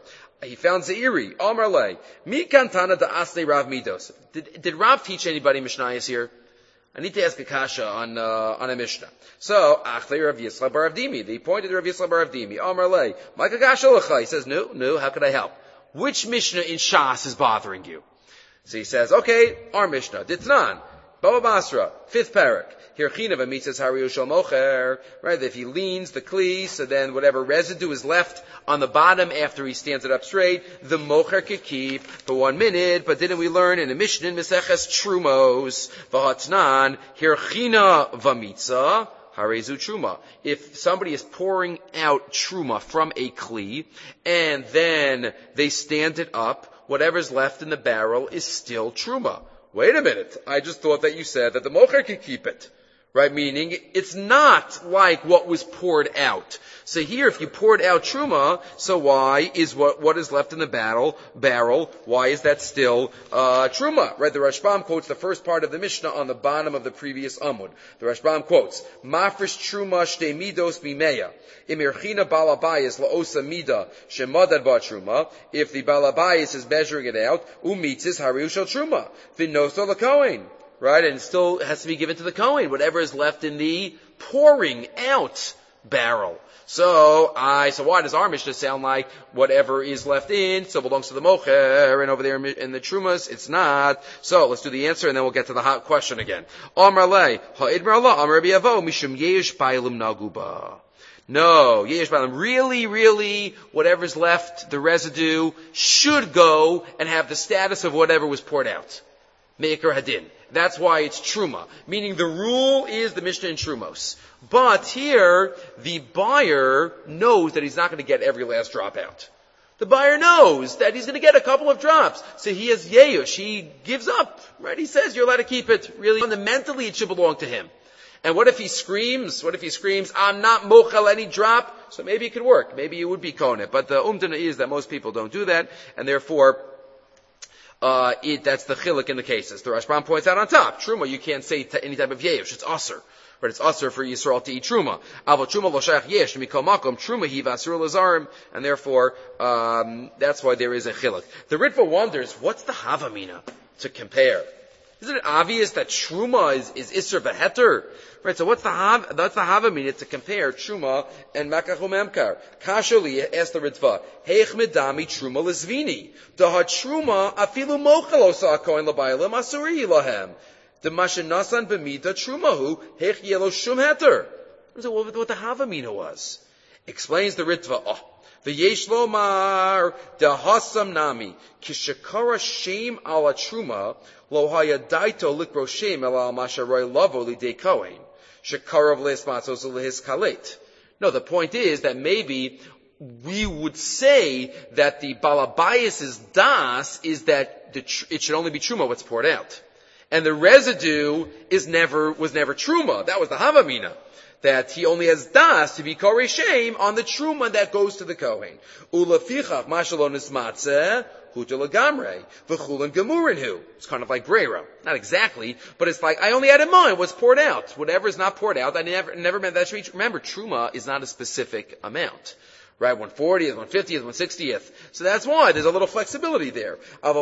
He found Zeiri. Amar le. Mi kantana da asne Rav Midos. Did Rav teach anybody Mishnayos here? I need to ask a kasha on a Mishnah. So, Achle Rav Yisla bar Avdimi. They pointed to Rav Yisla bar Avdimi. Amar le. Ma'ika kasha lecha. He says, no, how could I help? Which Mishnah in Shas is bothering you? So he says, okay, our Mishnah. Ditnan. Baba Basra. 5th parak. Hirchina v'mitzas hariyu shel mocher. Right, if he leans the kli, so then whatever residue is left on the bottom after he stands it up straight, the mocher could keep for 1 minute. But didn't we learn in the Mishnah in Meseches Trumos, v'hatnan, hirchina v'mitzah, harezu truma. If somebody is pouring out truma from a kli, and then they stand it up, whatever's left in the barrel is still truma. Wait a minute, I just thought that you said that the mocher could keep it. Right, meaning it's not like what was poured out. So here, if you poured out truma, so why is what is left in the barrel, why is that still truma? Right, the Rashbam quotes the first part of the Mishnah on the bottom of the previous Amud. The Rashbam quotes, Mafresh truma shte midos bimeya. Im irchina balabayis laosa mida shemadad ba truma. If the balabayis is measuring it out, umitzis hariu shel truma. V'noso l'kohen. Right, and it still has to be given to the Kohen, whatever is left in the pouring out barrel. So why does our Mishnah sound like whatever is left in still belongs to the mocher, and over there in the trumas, it's not? So let's do the answer, and then we'll get to the hot question again. Amar le, ha'idmar Allah, amar Rabbi Avo, mishum yesh bailim naguba. No, yesh bailim. Really, whatever's left, the residue, should go and have the status of whatever was poured out. Me'ikar hadin. That's why it's truma. Meaning the rule is the Mishnah in Trumos. But here, the buyer knows that he's not going to get every last drop out. The buyer knows that he's going to get a couple of drops. So he has yeyush. He gives up. Right? He says, you're allowed to keep it. Really, fundamentally, it should belong to him. And what if he screams? I'm not mochel any drop? So maybe it could work. Maybe it would be koneh. But the umdana is that most people don't do that. And therefore, that's the chiluk in the cases. The Rashbam points out on top, truma, you can't say any type of yesh. It's aser. But it's aser for Yisrael to eat truma. Avo truma lo shayach yesh, mikol makom, truma hi vasur lazarim, and therefore, that's why there is a chiluk. The Ritva wonders, what's the havamina to compare? Isn't it obvious that truma is isser v'heter? Right, so that's the havamina to compare truma and makach u'memkar. Kasholi asked the Ritva, heich medami truma lezvini. Daha truma afilu mochel osa kohen labaylim asuri lahem. The mashinasan b'mida trumahu heich yelo shum heter. So what the havamina was? Explains the Ritva, V'yesh lomar dahasam nami kishakara shem ala truma lo hayadaito likro shem ala masharoy lavo lidei kohen shakarav lesmatzos lehis kalet. No, the point is that maybe we would say that the balabayas's das is that it should only be truma what's poured out, and the residue was never truma. That was the havamina. That he only has das to be korei shem on the truma that goes to the kohen. Ulafichach mashalon is matzeh huta lagamre v'chulan gemurinhu. It's kind of like breira, not exactly, but it's like I only had in mind what's poured out. Whatever is not poured out, I never meant that. Remember, truma is not a specific amount. Right, 140th, 150th, 160th. So that's why there's a little flexibility there. But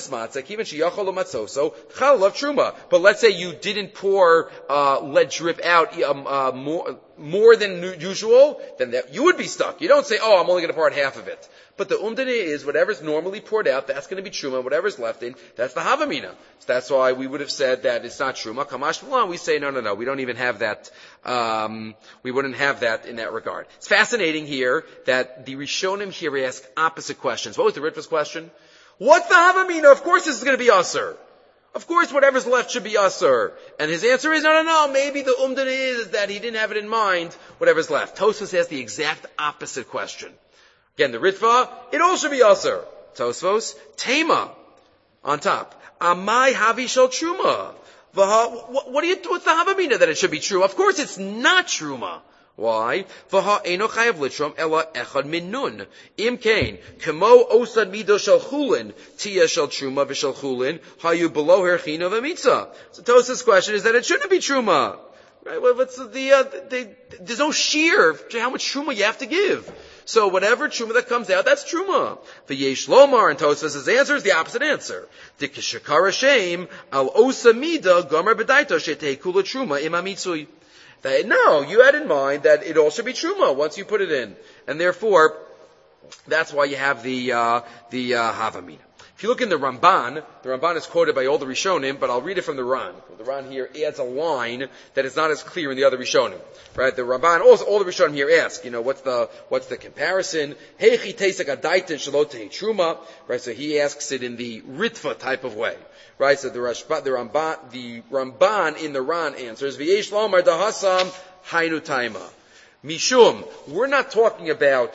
let's say you didn't pour, let drip out more than usual, then you would be stuck. You don't say, I'm only going to pour out half of it. But the umdana is whatever's normally poured out, that's going to be truma. Whatever's left in, that's the havamina. So that's why we would have said that it's not truma. Kamash v'lan, we say no. We don't even have that. We wouldn't have that in that regard. It's fascinating here that the Rishonim here ask opposite questions. What was the Ritva's question? What's the havamina? Of course this is going to be aser. Of course whatever's left should be aser. And his answer is no. Maybe the umdana is that he didn't have it in mind. Whatever's left. Tosfos asked the exact opposite question. Again, the Ritva, it all should be aser. Tosfos, Tema, on top. Amai havi shel truma. What's the havamina that it should be true? Of course it's not truma. Why? V'ha eino chayav litrom ela echad min nun. Im kain, kemo osad mido shel chulin, tia shel truma v'shel chulin, hayu below herchino v'mitzah. So Tosfos' question is that it shouldn't be truma. Right? Well, there's no shear to how much truma you have to give. So whatever truma that comes out, that's truma. V'yesh lomar, and Tosfos' answer is the opposite answer. Dikishakara shem al osa mida gomer b'daito shetei kula truma imamitzui. No, you had in mind that it all should be truma once you put it in, and therefore that's why you have the havamina. If you look in the Ramban is quoted by all the Rishonim, but I'll read it from the Ran. The Ran here adds a line that is not as clear in the other Rishonim. Right? The Ramban, also all the Rishonim here ask, what's the comparison? Heichi teisek adaitin shalote truma. Right? So he asks it in the Ritva type of way. Right? So the Ramban in the Ran answers, V'yesh lomar dahasam hainu taima. Mishum, we're not talking about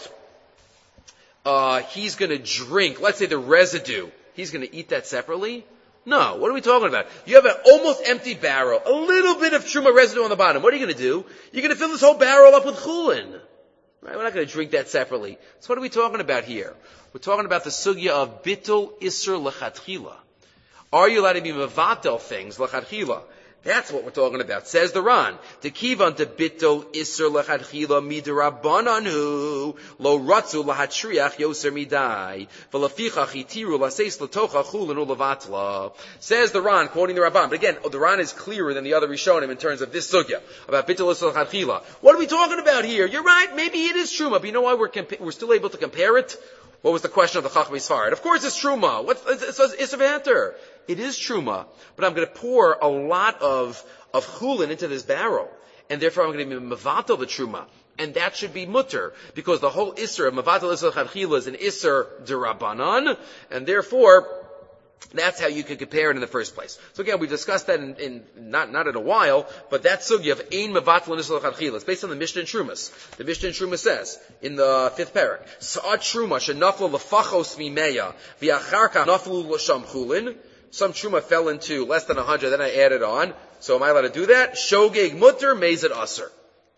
he's going to drink, let's say the residue, he's going to eat that separately? No. What are we talking about? You have an almost empty barrel, a little bit of truma residue on the bottom. What are you going to do? You're going to fill this whole barrel up with chulin. Right? We're not going to drink that separately. So what are we talking about here? We're talking about the sugya of bittul isur lechatchila. Are you allowed to be mevatel things lechatchila? That's what we're talking about. Says the Ran. Tekivan to bittul iser lechadchila midrabananu lo ratzu lahatriach yoser midai v'lefichach itiru laseis latocha chulin ulevatla. Says the Ran, quoting the Rabban. But again, the Ran is clearer than the other Rishonim in terms of this sugya about bittul iser lechadchila. What are we talking about here? You're right. Maybe it is truma. But you know why we're still able to compare it? What was the question of the Chachmei Sfarad? Of course, it's truma. It's a vanter. It is truma, but I'm going to pour a lot of chulin into this barrel, and therefore I'm going to be mevatel the truma, and that should be mutter, because the whole isser of mevatel isser chadchila is an isser derabanan, and therefore that's how you could compare it in the first place. So again, we discussed that in not in a while, but that sugya of ein mevatel isser chadchila is based on the Mishnah in Trumas. The Mishnah in Trumas says in the 5th parak, sa'at truma shenaflu lefachos mimeya v'acharka naflu l'sham chulin. Some truma fell into less than 100, then I added on. So am I allowed to do that? Shogeg mutter, mezid aser.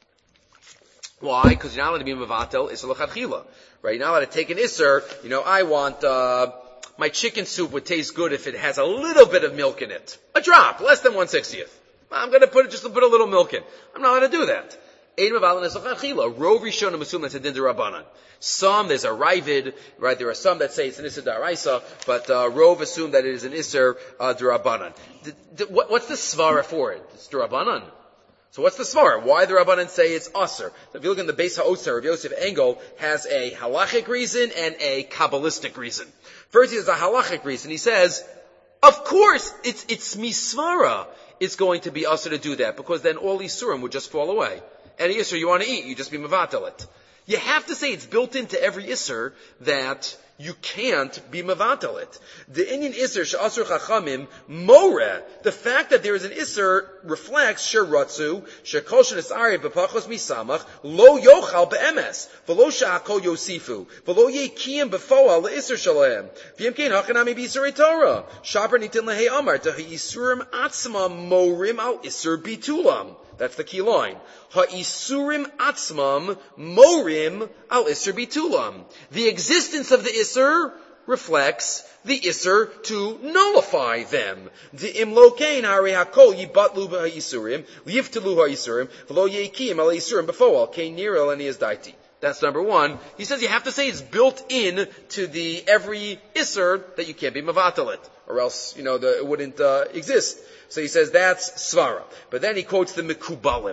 Why? Because you're not allowed to be mevatel isser l'chadchila. Right? You're not allowed to take an isser. I want, my chicken soup would taste good if it has a little bit of milk in it. A drop, less than 1/60th. I'm going to put a little milk in. I'm not allowed to do that. Ein mevatel isser l'chadchila. Rov Rishonim assume that's a din d'Rabbanan. Some, there's a Ravid, right? There are some that say it's an Isser D'Araisa, but Rov assume that it is an Isser D'Rabbanan. What's the Svara for it? It's D'Rabbanan. So what's the Svara? Why the Rabbanan say it's Asr? If you look in the Beis HaOtzer, Rav Yosef Engel has a halachic reason and a kabbalistic reason. First, he has a halachic reason. He says, of course, it's Misvara. It's going to be Asr to do that, because then all Isurim would just fall away. Any Isser you want to eat, you just be Mevatel it. You have to say it's built into every Isser that you can't be mevatel it. The Inyan Isser she'asur chachamim more. The fact that there is an Isser reflects sheratzu shekol she'nesari b'pachos misamach lo yochal be'emes v'lo she'akol yosifu v'lo yekiyim b'foal le'Isser shalahem v'yem kein hachanami b'Yisrei Torah shaper nitin lehei amar tehi Yisurim atzma morim al Isser bitulam. That's the key line. Ha-isurim atzmam morim al Isser bitulam. The existence of the Isser reflects the Isser to nullify them. The imlokein hari hakol yibatlu ha-isurim, yiftelu ha-isurim, v'lo yekim al-isurim b'foal, kein nirel ani daiti. That's number one. He says you have to say it's built in to the every Isser that you can't be mevatel it, or else, it wouldn't exist. So he says that's svara. But then he quotes the Mekubalim.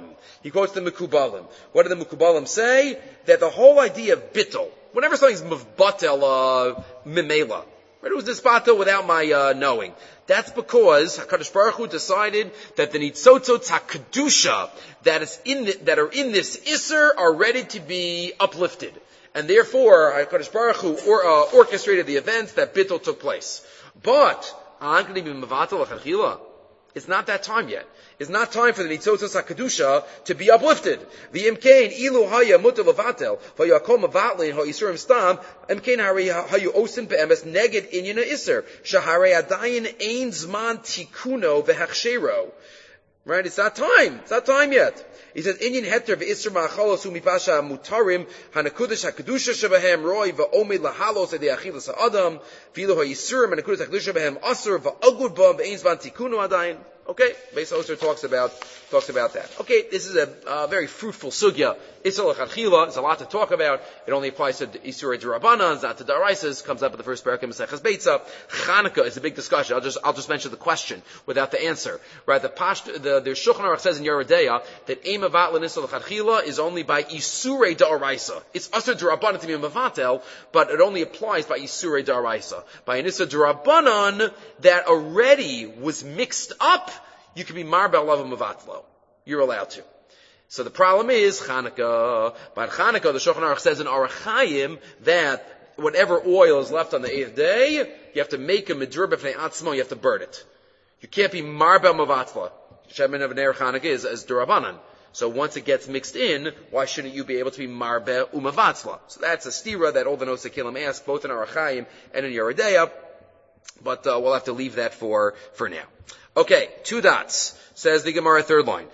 What do the Mekubalim say? That the whole idea of bittul, whenever something's mivbatel mimela, right? It was disbatel without my knowing. That's because HaKadosh Baruch Hu decided that the nitzotzot HaKedusha that are in this Isser are ready to be uplifted. And therefore, HaKadosh Baruch Hu orchestrated the events that bittul took place. But, I'm going to be mevatel l'chadchila. It's not that time yet. It's not time for the nitzotzos hakadusha to be uplifted. The imkain ilu haya mutar levatel v'yakol mevatlin ha'isurim stam imkain hari hayu osin be'emes neged inyan ha'isser shaharei adayin ein zman tikuno v'hachshero. Right? It's not time. It's not time yet. He says, Inyan heter v'isser ma'achalos u'mipasha mutarim hanakudash hakadusha shebahem roi v'omid lahalos edi achilas ha'adam v'ilu ha'yisurim hanakudash hakadusha behem asur v'agud bam v'ein zman tikuno adayin. Okay, Beis Oser talks about that. Okay, this is a very fruitful sugya. Isur l'chadchila, there's a lot to talk about. It only applies to Isurei D'Rabbanan, not to D'Oraisas. Comes up in the first parak of Maseches Beitza. Chanukah is a big discussion. I'll just mention the question without the answer. Right? The Shulchan Aruch says in Yeridea that Ein Mavat l'Isur l'chadchila is only by Isurei D'Oraisa. It's Asur D'Rabbanan to be Mavatel, but it only applies by Isurei D'Oraisa. By an Isur D'Rabbanan that already was mixed up, you can be Marbel Lava Mavatlo. You're allowed to. So the problem is Chanukah. By Chanukah, the Shulchan Aruch says in Orach Chaim that whatever oil is left on the 8th day, you have to make a Medur B'fnei Atzmo, you have to burn it. You can't be Marbel Mavatla. Shemin of Ner Chanukah is as D'Rabbanan. So once it gets mixed in, why shouldn't you be able to be Marbel Umavatzla? So that's a stira that all the Nosei Kilim ask, both in Orach Chaim and in Yeridea, but we'll have to leave that for now. Okay, 2 dots. Says the Gemara, 3rd line.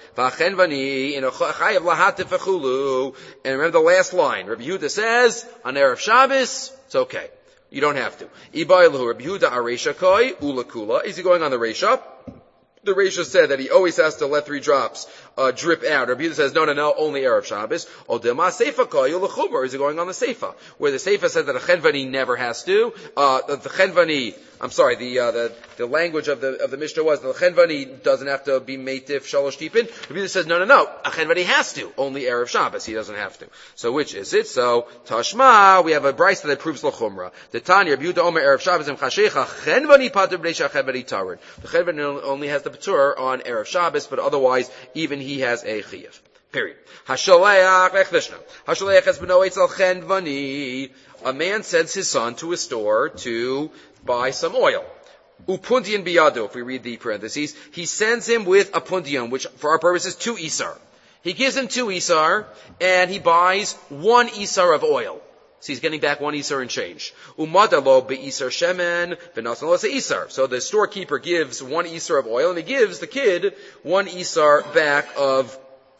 And remember the last line. Rabbi Yehuda says, on Erev Shabbos, it's okay. You don't have to. Rabbi Yehuda aresha koi ulakula. Is he going on the resha? The Reisha said that he always has to let 3 drops drip out. Rabbi Yehuda says, no, only Erev Shabbos. Or is he going on the Seifa? Where the Seifa said that a Chenvani never has to. The Chenvani, the language of the Mishnah was the Chenvani doesn't have to be Meitif Shalosh Tipin. Rabbi Yehuda says, no. A Chenvani has to. Only Erev Shabbos. He doesn't have to. So which is it? So, Tashma, we have a brayso that proves L'chumra. The Tanya, Rabbi Yehuda Omer Erev Shabbos and Chashecha, Chenvani Pater B'nei Chenvani Tarin. The Chenvani only has the Patur on Erev Shabbos, but otherwise, even he has a Chiyuv. Period. Hasholeach has been Eitzel Chenvani. A man sends his son to a store to buy some oil. Upundian biyado, if we read the parentheses, he sends him with a pundion, which for our purposes 2 isar. He gives him 2 isar, and he buys 1 isar of oil. So he's getting back 1 isar and change. Umadalo be'isar shemen v'nasan lo isar. So the storekeeper gives 1 isar of oil, and he gives the kid 1 isar back of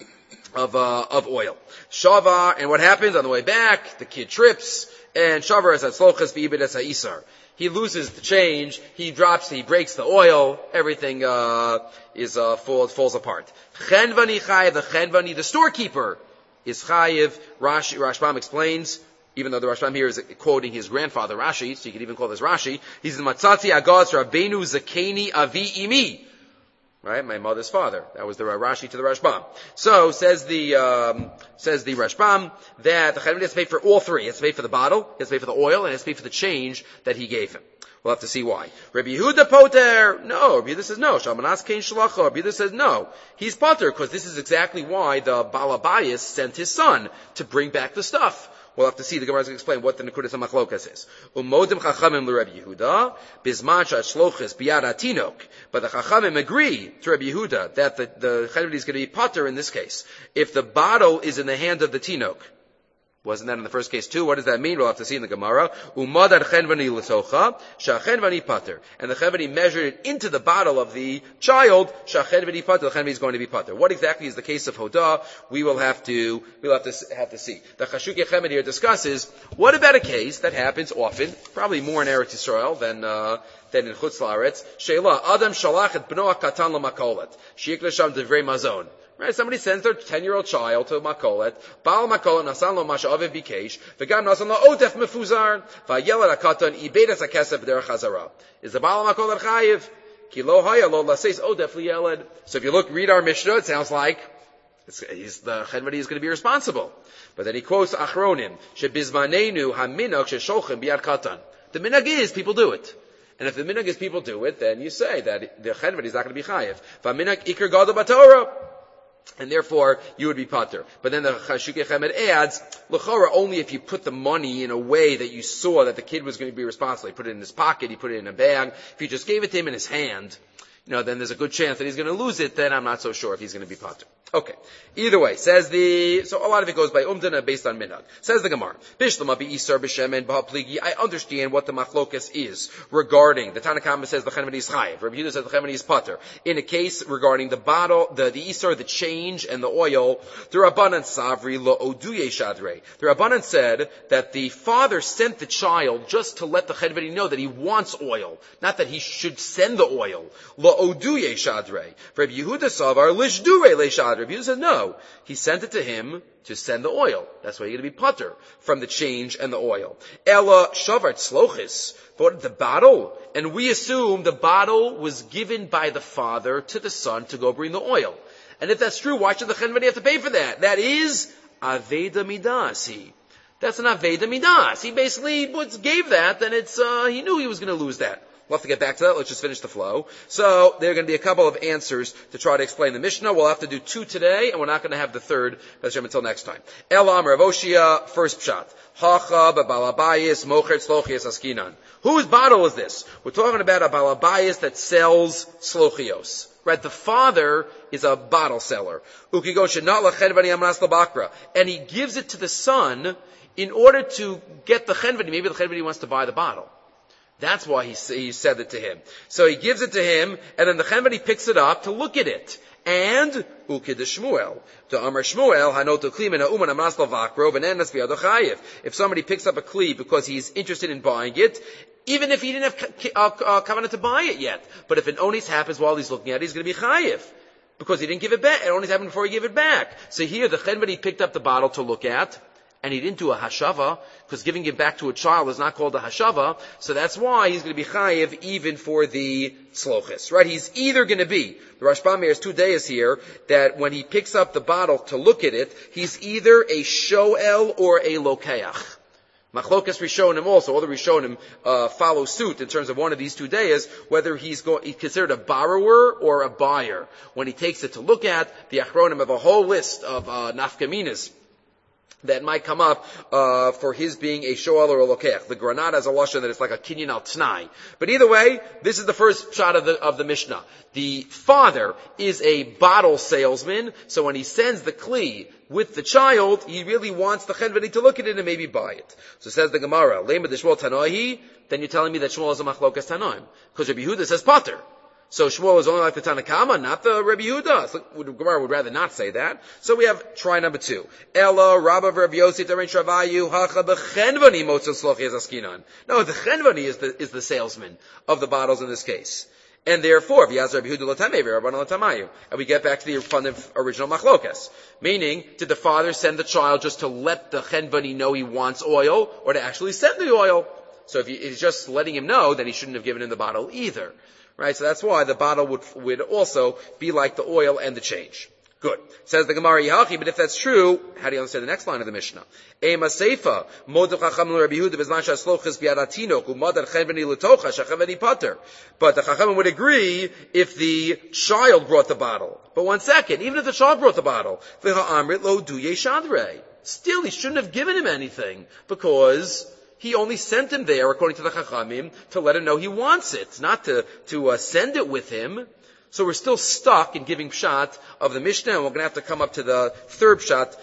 oil. Shava, and what happens on the way back? The kid trips, and Shavar es hatzlochas v'ibed es ha'isar. He loses the change, he breaks the oil, everything falls apart. Chenvani chayev, the Chenvani, the storekeeper, is chayev. Rashbam explains, even though the Rashbam here is quoting his grandfather Rashi, so you could even call this Rashi, he's the Matzati Agaz Rabbeinu Zakeni Avi Imi. Right? My mother's father. That was the Rashi to the Rashbam. So, says the Rashbam, that the Chenvani has to pay for all 3. He has to pay for the bottle, he has to pay for the oil, and he has to pay for the change that he gave him. We'll have to see why. Rabbi Yehuda poter. No. Rabbi Yehuda says no. Shamanas kein shalacha. Rabbi Yehuda says no. He's poter, because this is exactly why the Balabayas sent his son to bring back the stuff. We'll have to see. The Gemara is going to explain what the Nekudas HaMachlokas is. Umodim chachamim l'Rabbi Yehuda bizman sh'shloches biyad atinok. But the chachamim agree to Rabbi Yehuda that the Chenvani is going to be poter in this case if the bottle is in the hand of the tinok. Wasn't that in the first case too? What does that mean? We'll have to see in the Gemara. Umadad Chenvani l'socha sha'Chenvani pater, and the Chenvani measured it into the bottle of the child. Sha'Chenvani pater, the Chenvani is going to be pater. What exactly is the case of Hodah? We'll have to see. The Chashukei Chemed here discusses what about a case that happens often, probably more in Eretz Yisrael than in Chutz La'aretz. Sheila Adam shalach et bno katan l'makolet sheik l'sham divrei mazon. Right? Somebody sends their 10-year-old child to Makolet. Baal Makolet nasan lo masha aviv bikesh, v'gam nasan lo odef mefuzar, v'yelad hakatan ibedas hakesef b'derech hazara. Is the Baal Makolet chayiv? Ki lo haya lo laseis odef liyelad. So if you read our Mishnah, it sounds like the Chenvani is going to be responsible. But then he quotes Achronim, shebizmanenu haminach shesholchem biyad katan. The minhag is people do it. And if the minhag is people do it, then you say that the Chenvani is not going to be chayiv. V'minhag ikar gadol b'Torah. And therefore, you would be pater. But then the Chashukei Chemed adds, l'chora, only if you put the money in a way that you saw that the kid was going to be responsible. He put it in his pocket, he put it in a bag. If you just gave it to him in his hand, then there's a good chance that he's going to lose it, then I'm not so sure if he's going to be pater. Okay. Either way, so a lot of it goes by umdana based on minhag. Says the Gemara, Bishlama bi isar b'shemen b'hapligi. I understand what the machlokas is regarding, the Tanakama says the chenveni is chayiv, Rabbi Yehuda says the chenveni is pater. In a case regarding the bottle, the isar, the change, and the oil, the Rabbanan savri lo oduye shadre. The Rabbanan said that the father sent the child just to let the chenveni know that he wants oil, not that he should send the oil. Lo oduye shadre. Rabbi Yehuda savar lishdure le shadre. Rabbi Yehuda says no. He sent it to him to send the oil. That's why you're going to be putter from the change and the oil. Ella shavart slochis, but the bottle, and we assume the bottle was given by the father to the son to go bring the oil. And if that's true, why should the chenveni have to pay for that? That is aveda midas. That's an aveda midas. He basically gave that, then he knew he was going to lose that. We'll have to get back to that. Let's just finish the flow. So there are going to be a couple of answers to try to explain the Mishnah. We'll have to do 2 today, and we're not going to have the third until next time. Elam Rav Oshia, first pshat. Hacha b'balabayis mocher tzlochios askinan. Whose bottle is this? We're talking about a balabayis that sells slochios. Right? The father is a bottle seller. And he gives it to the son in order to get the chenveni. Maybe the chenveni wants to buy the bottle. That's why he said it to him. So he gives it to him, and then the chenveni picks it up to look at it. And ukid Shmuel, to Amar Shmuel, hanotu kli min ha'uman amnas lavakro v'nenas b'yado chayiv. If somebody picks up a kli because he's interested in buying it, even if he didn't have kavanah to buy it yet, but if an onis happens while he's looking at it, he's going to be chayiv because he didn't give it back. It only happened before he gave it back. So here the chenveni picked up the bottle to look at, and he didn't do a hashava, because giving it back to a child is not called a hashava, so that's why he's going to be chayiv even for the slochis, right? He's either going to be, the Rashbam has 2 days here, that when he picks up the bottle to look at it, he's either a shoel or a lokeach. Machlokas Rishonim also, all the Rishonim follow suit in terms of one of these 2 days, whether he's considered a borrower or a buyer. When he takes it to look at, the Achronim have a whole list of nafkaminas that might come up for his being a shoel or a lokech. The Granada has a lashon that it's like a kinyan al t'nai. But either way, this is the first shot of the Mishnah. The father is a bottle salesman, so when he sends the kli with the child, he really wants the chenveni to look at it and maybe buy it. So says the Gemara, Lema de Shmuel Tanoahi, then you're telling me that Shmuel is a machlokas Tanoim. Because Rabbi Yehuda says pater. So Shmuel is only like the Tanakama, not the Rabbi Yehuda. So Gemara would rather not say that. So we have try number 2. Ella Rabba Rabbi Yossi Tarin Shavayu Hacha Bechenvani Motzos Slochi Askinan. No, the Chenvani is the salesman of the bottles in this case. And therefore, and we get back to the original machlokas. Meaning, did the father send the child just to let the chenvani know he wants oil, or to actually send the oil? So if he's just letting him know, then he shouldn't have given him the bottle either. Right? So that's why the bottle would also be like the oil and the change. Good. Says the Gemara Yahachi, but if that's true, how do you understand the next line of the Mishnah? Ema Seifa, Modu Chacham Rabbi Yehuda Bizman Shaslochis Biadatino, Kumadar Chenveni Letocha, Shachaveni Pater. But the Chachamim would agree if the child brought the bottle. But 1 second, even if the child brought the bottle, V'ha'amrit Lo Duye Shadrei. Still, he shouldn't have given him anything, because he only sent him there, according to the Chachamim, to let him know he wants it, not to send it with him. So we're still stuck in giving pshat of the Mishnah, and we're going to have to come up to the third pshat,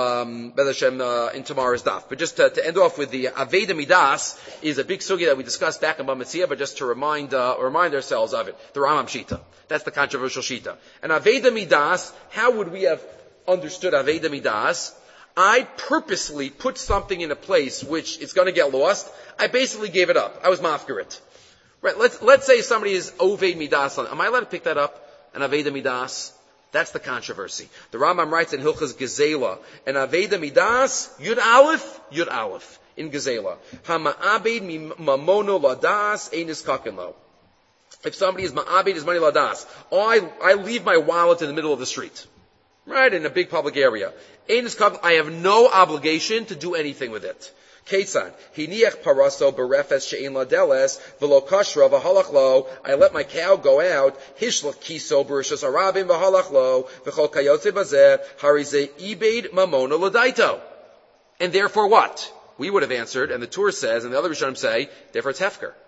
in tomorrow's daf. But just to end off with the Aveda Midas is a big sugi that we discussed back in Bamitzia, but just to remind ourselves of it. The Rambam Shita. That's the controversial Shita. And Aveda Midas, how would we have understood Aveda Midas? I purposely put something in a place which is going to get lost. I basically gave it up. I was mafkarit. Right, let's say somebody is Oved Midas. Am I allowed to pick that up? An Aveda Midas? That's the controversy. The Rambam writes in Hilchas Gezela, an Aveda Midas, Yud Aleph, in Gezela. Hama'abed mamono ladas einis kakinlo. If somebody is ma'abed his money ladas, I leave my wallet in the middle of the street. Right, in a big public area. Einis kakinlo, I have no obligation to do anything with it. Ketzad, hiniach paraso berefes she'in ladeles v'lo kashra v'halach lo. I let my cow go out. Hishlach kiso berishos arabim v'halach lo v'chol kayotze bazeh harizeh ibed mamona l'daito. And therefore what? We would have answered, and the Tur says, and the other Rishonim say, therefore it's hefker.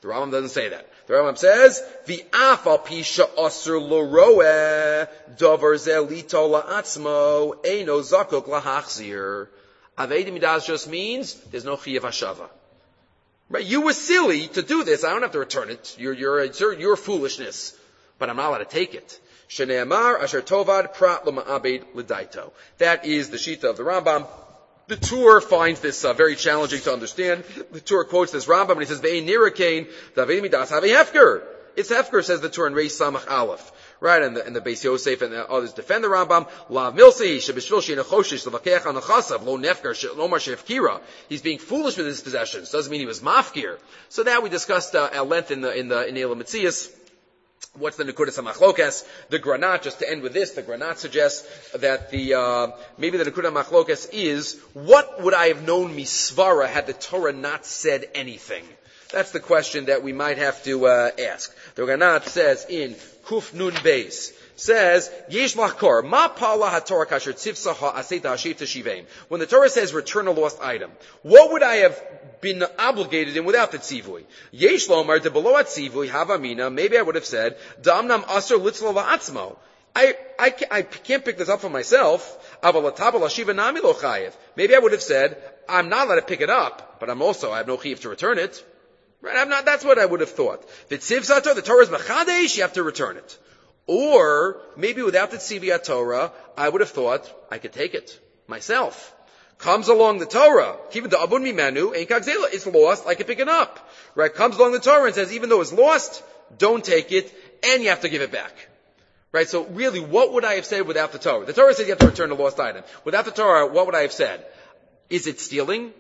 The Rambam doesn't say that. The Rambam says, "V'af al pisha asur l'roeh davar zeh lito la'atzmo eino zakuk lahachzir." Avei midas just means there's no chiyuv hashava. Right? You were silly to do this. I don't have to return it. Your foolishness, but I'm not allowed to take it. Shene'amar asher tovad prat l'ma'abed l'daito. That is the shita of the Rambam. The Tur finds this very challenging to understand. The Tur quotes this Rambam and he says, "Ve'ein nirakain davei midas have hefker." It's hefker, says the Tur in Reis Samach Aleph. Right, and the Beis Yosef and the others defend the Rambam. Lav milsi shebishvil she'nechoshish levakeach on nechasav lo nefker lomar shefkira. He's being foolish with his possessions. Doesn't mean he was mafkir. So that we discussed at length in Elam Metzias. What's the Nekudas HaMachlokas? The Granat, just to end with this, the Granat suggests that maybe the Nekudas HaMachlokas is, what would I have known misvara had the Torah not said anything? That's the question that we might have to ask. The Granat says in Kuf Nun Beis, says, Yesh Machkor, Ma Pala HaTorah Kasher Tzivsa HaAseta Hashiv Teshiveim. When the Torah says return a lost item, what would I have been obligated in without the tzivui? Yesh Lomar de below at tzivui Havamina. Maybe I would have said, Damnam Asur Litzlo La'atzmo. I can't pick this up for myself. Maybe I would have said, I'm not allowed to pick it up, but I have no chiv to return it. Right? That's what I would have thought. The tzivzato, the Torah is mechadesh, you have to return it. Or, maybe without the tziviyat Torah, I would have thought I could take it myself. Comes along the Torah, even the abun mimenu, ein kagzela, it's lost, I can pick it up. Right? Comes along the Torah and says, even though it's lost, don't take it, and you have to give it back. Right? So really, what would I have said without the Torah? The Torah says you have to return the lost item. Without the Torah, what would I have said? Is it stealing?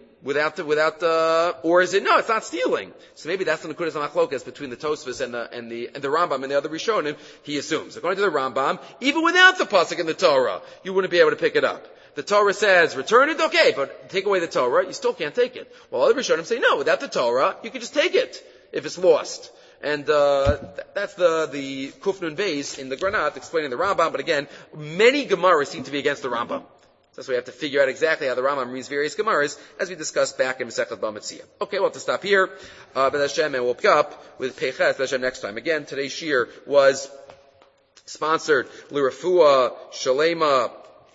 Or is it, no, it's not stealing. So maybe that's the Nekudas HaMachlokas between the Tosfos and the Rambam and the other Rishonim, he assumes. According to the Rambam, even without the pasuk in the Torah, you wouldn't be able to pick it up. The Torah says, return it, okay, but take away the Torah, you still can't take it. Well, other Rishonim say, no, without the Torah, you can just take it, if it's lost. And, that's the Kufnun Beis in the Granat explaining the Rambam, but again, many Gemaras seem to be against the Rambam. So we have to figure out exactly how the Rambam reads various Gemaras, as we discussed back in Masechet Bava Metzia. Okay, we'll have to stop here. B'ez Hashem, and we'll pick up with Peiches B'ez Hashem next time. Again, today's shir was sponsored L'Refuah Shalema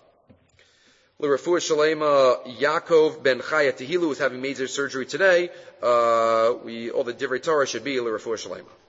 Yaakov ben Chaya Tehilu is having major surgery today. All the Divrei Torah should be L'Refuah Shalema.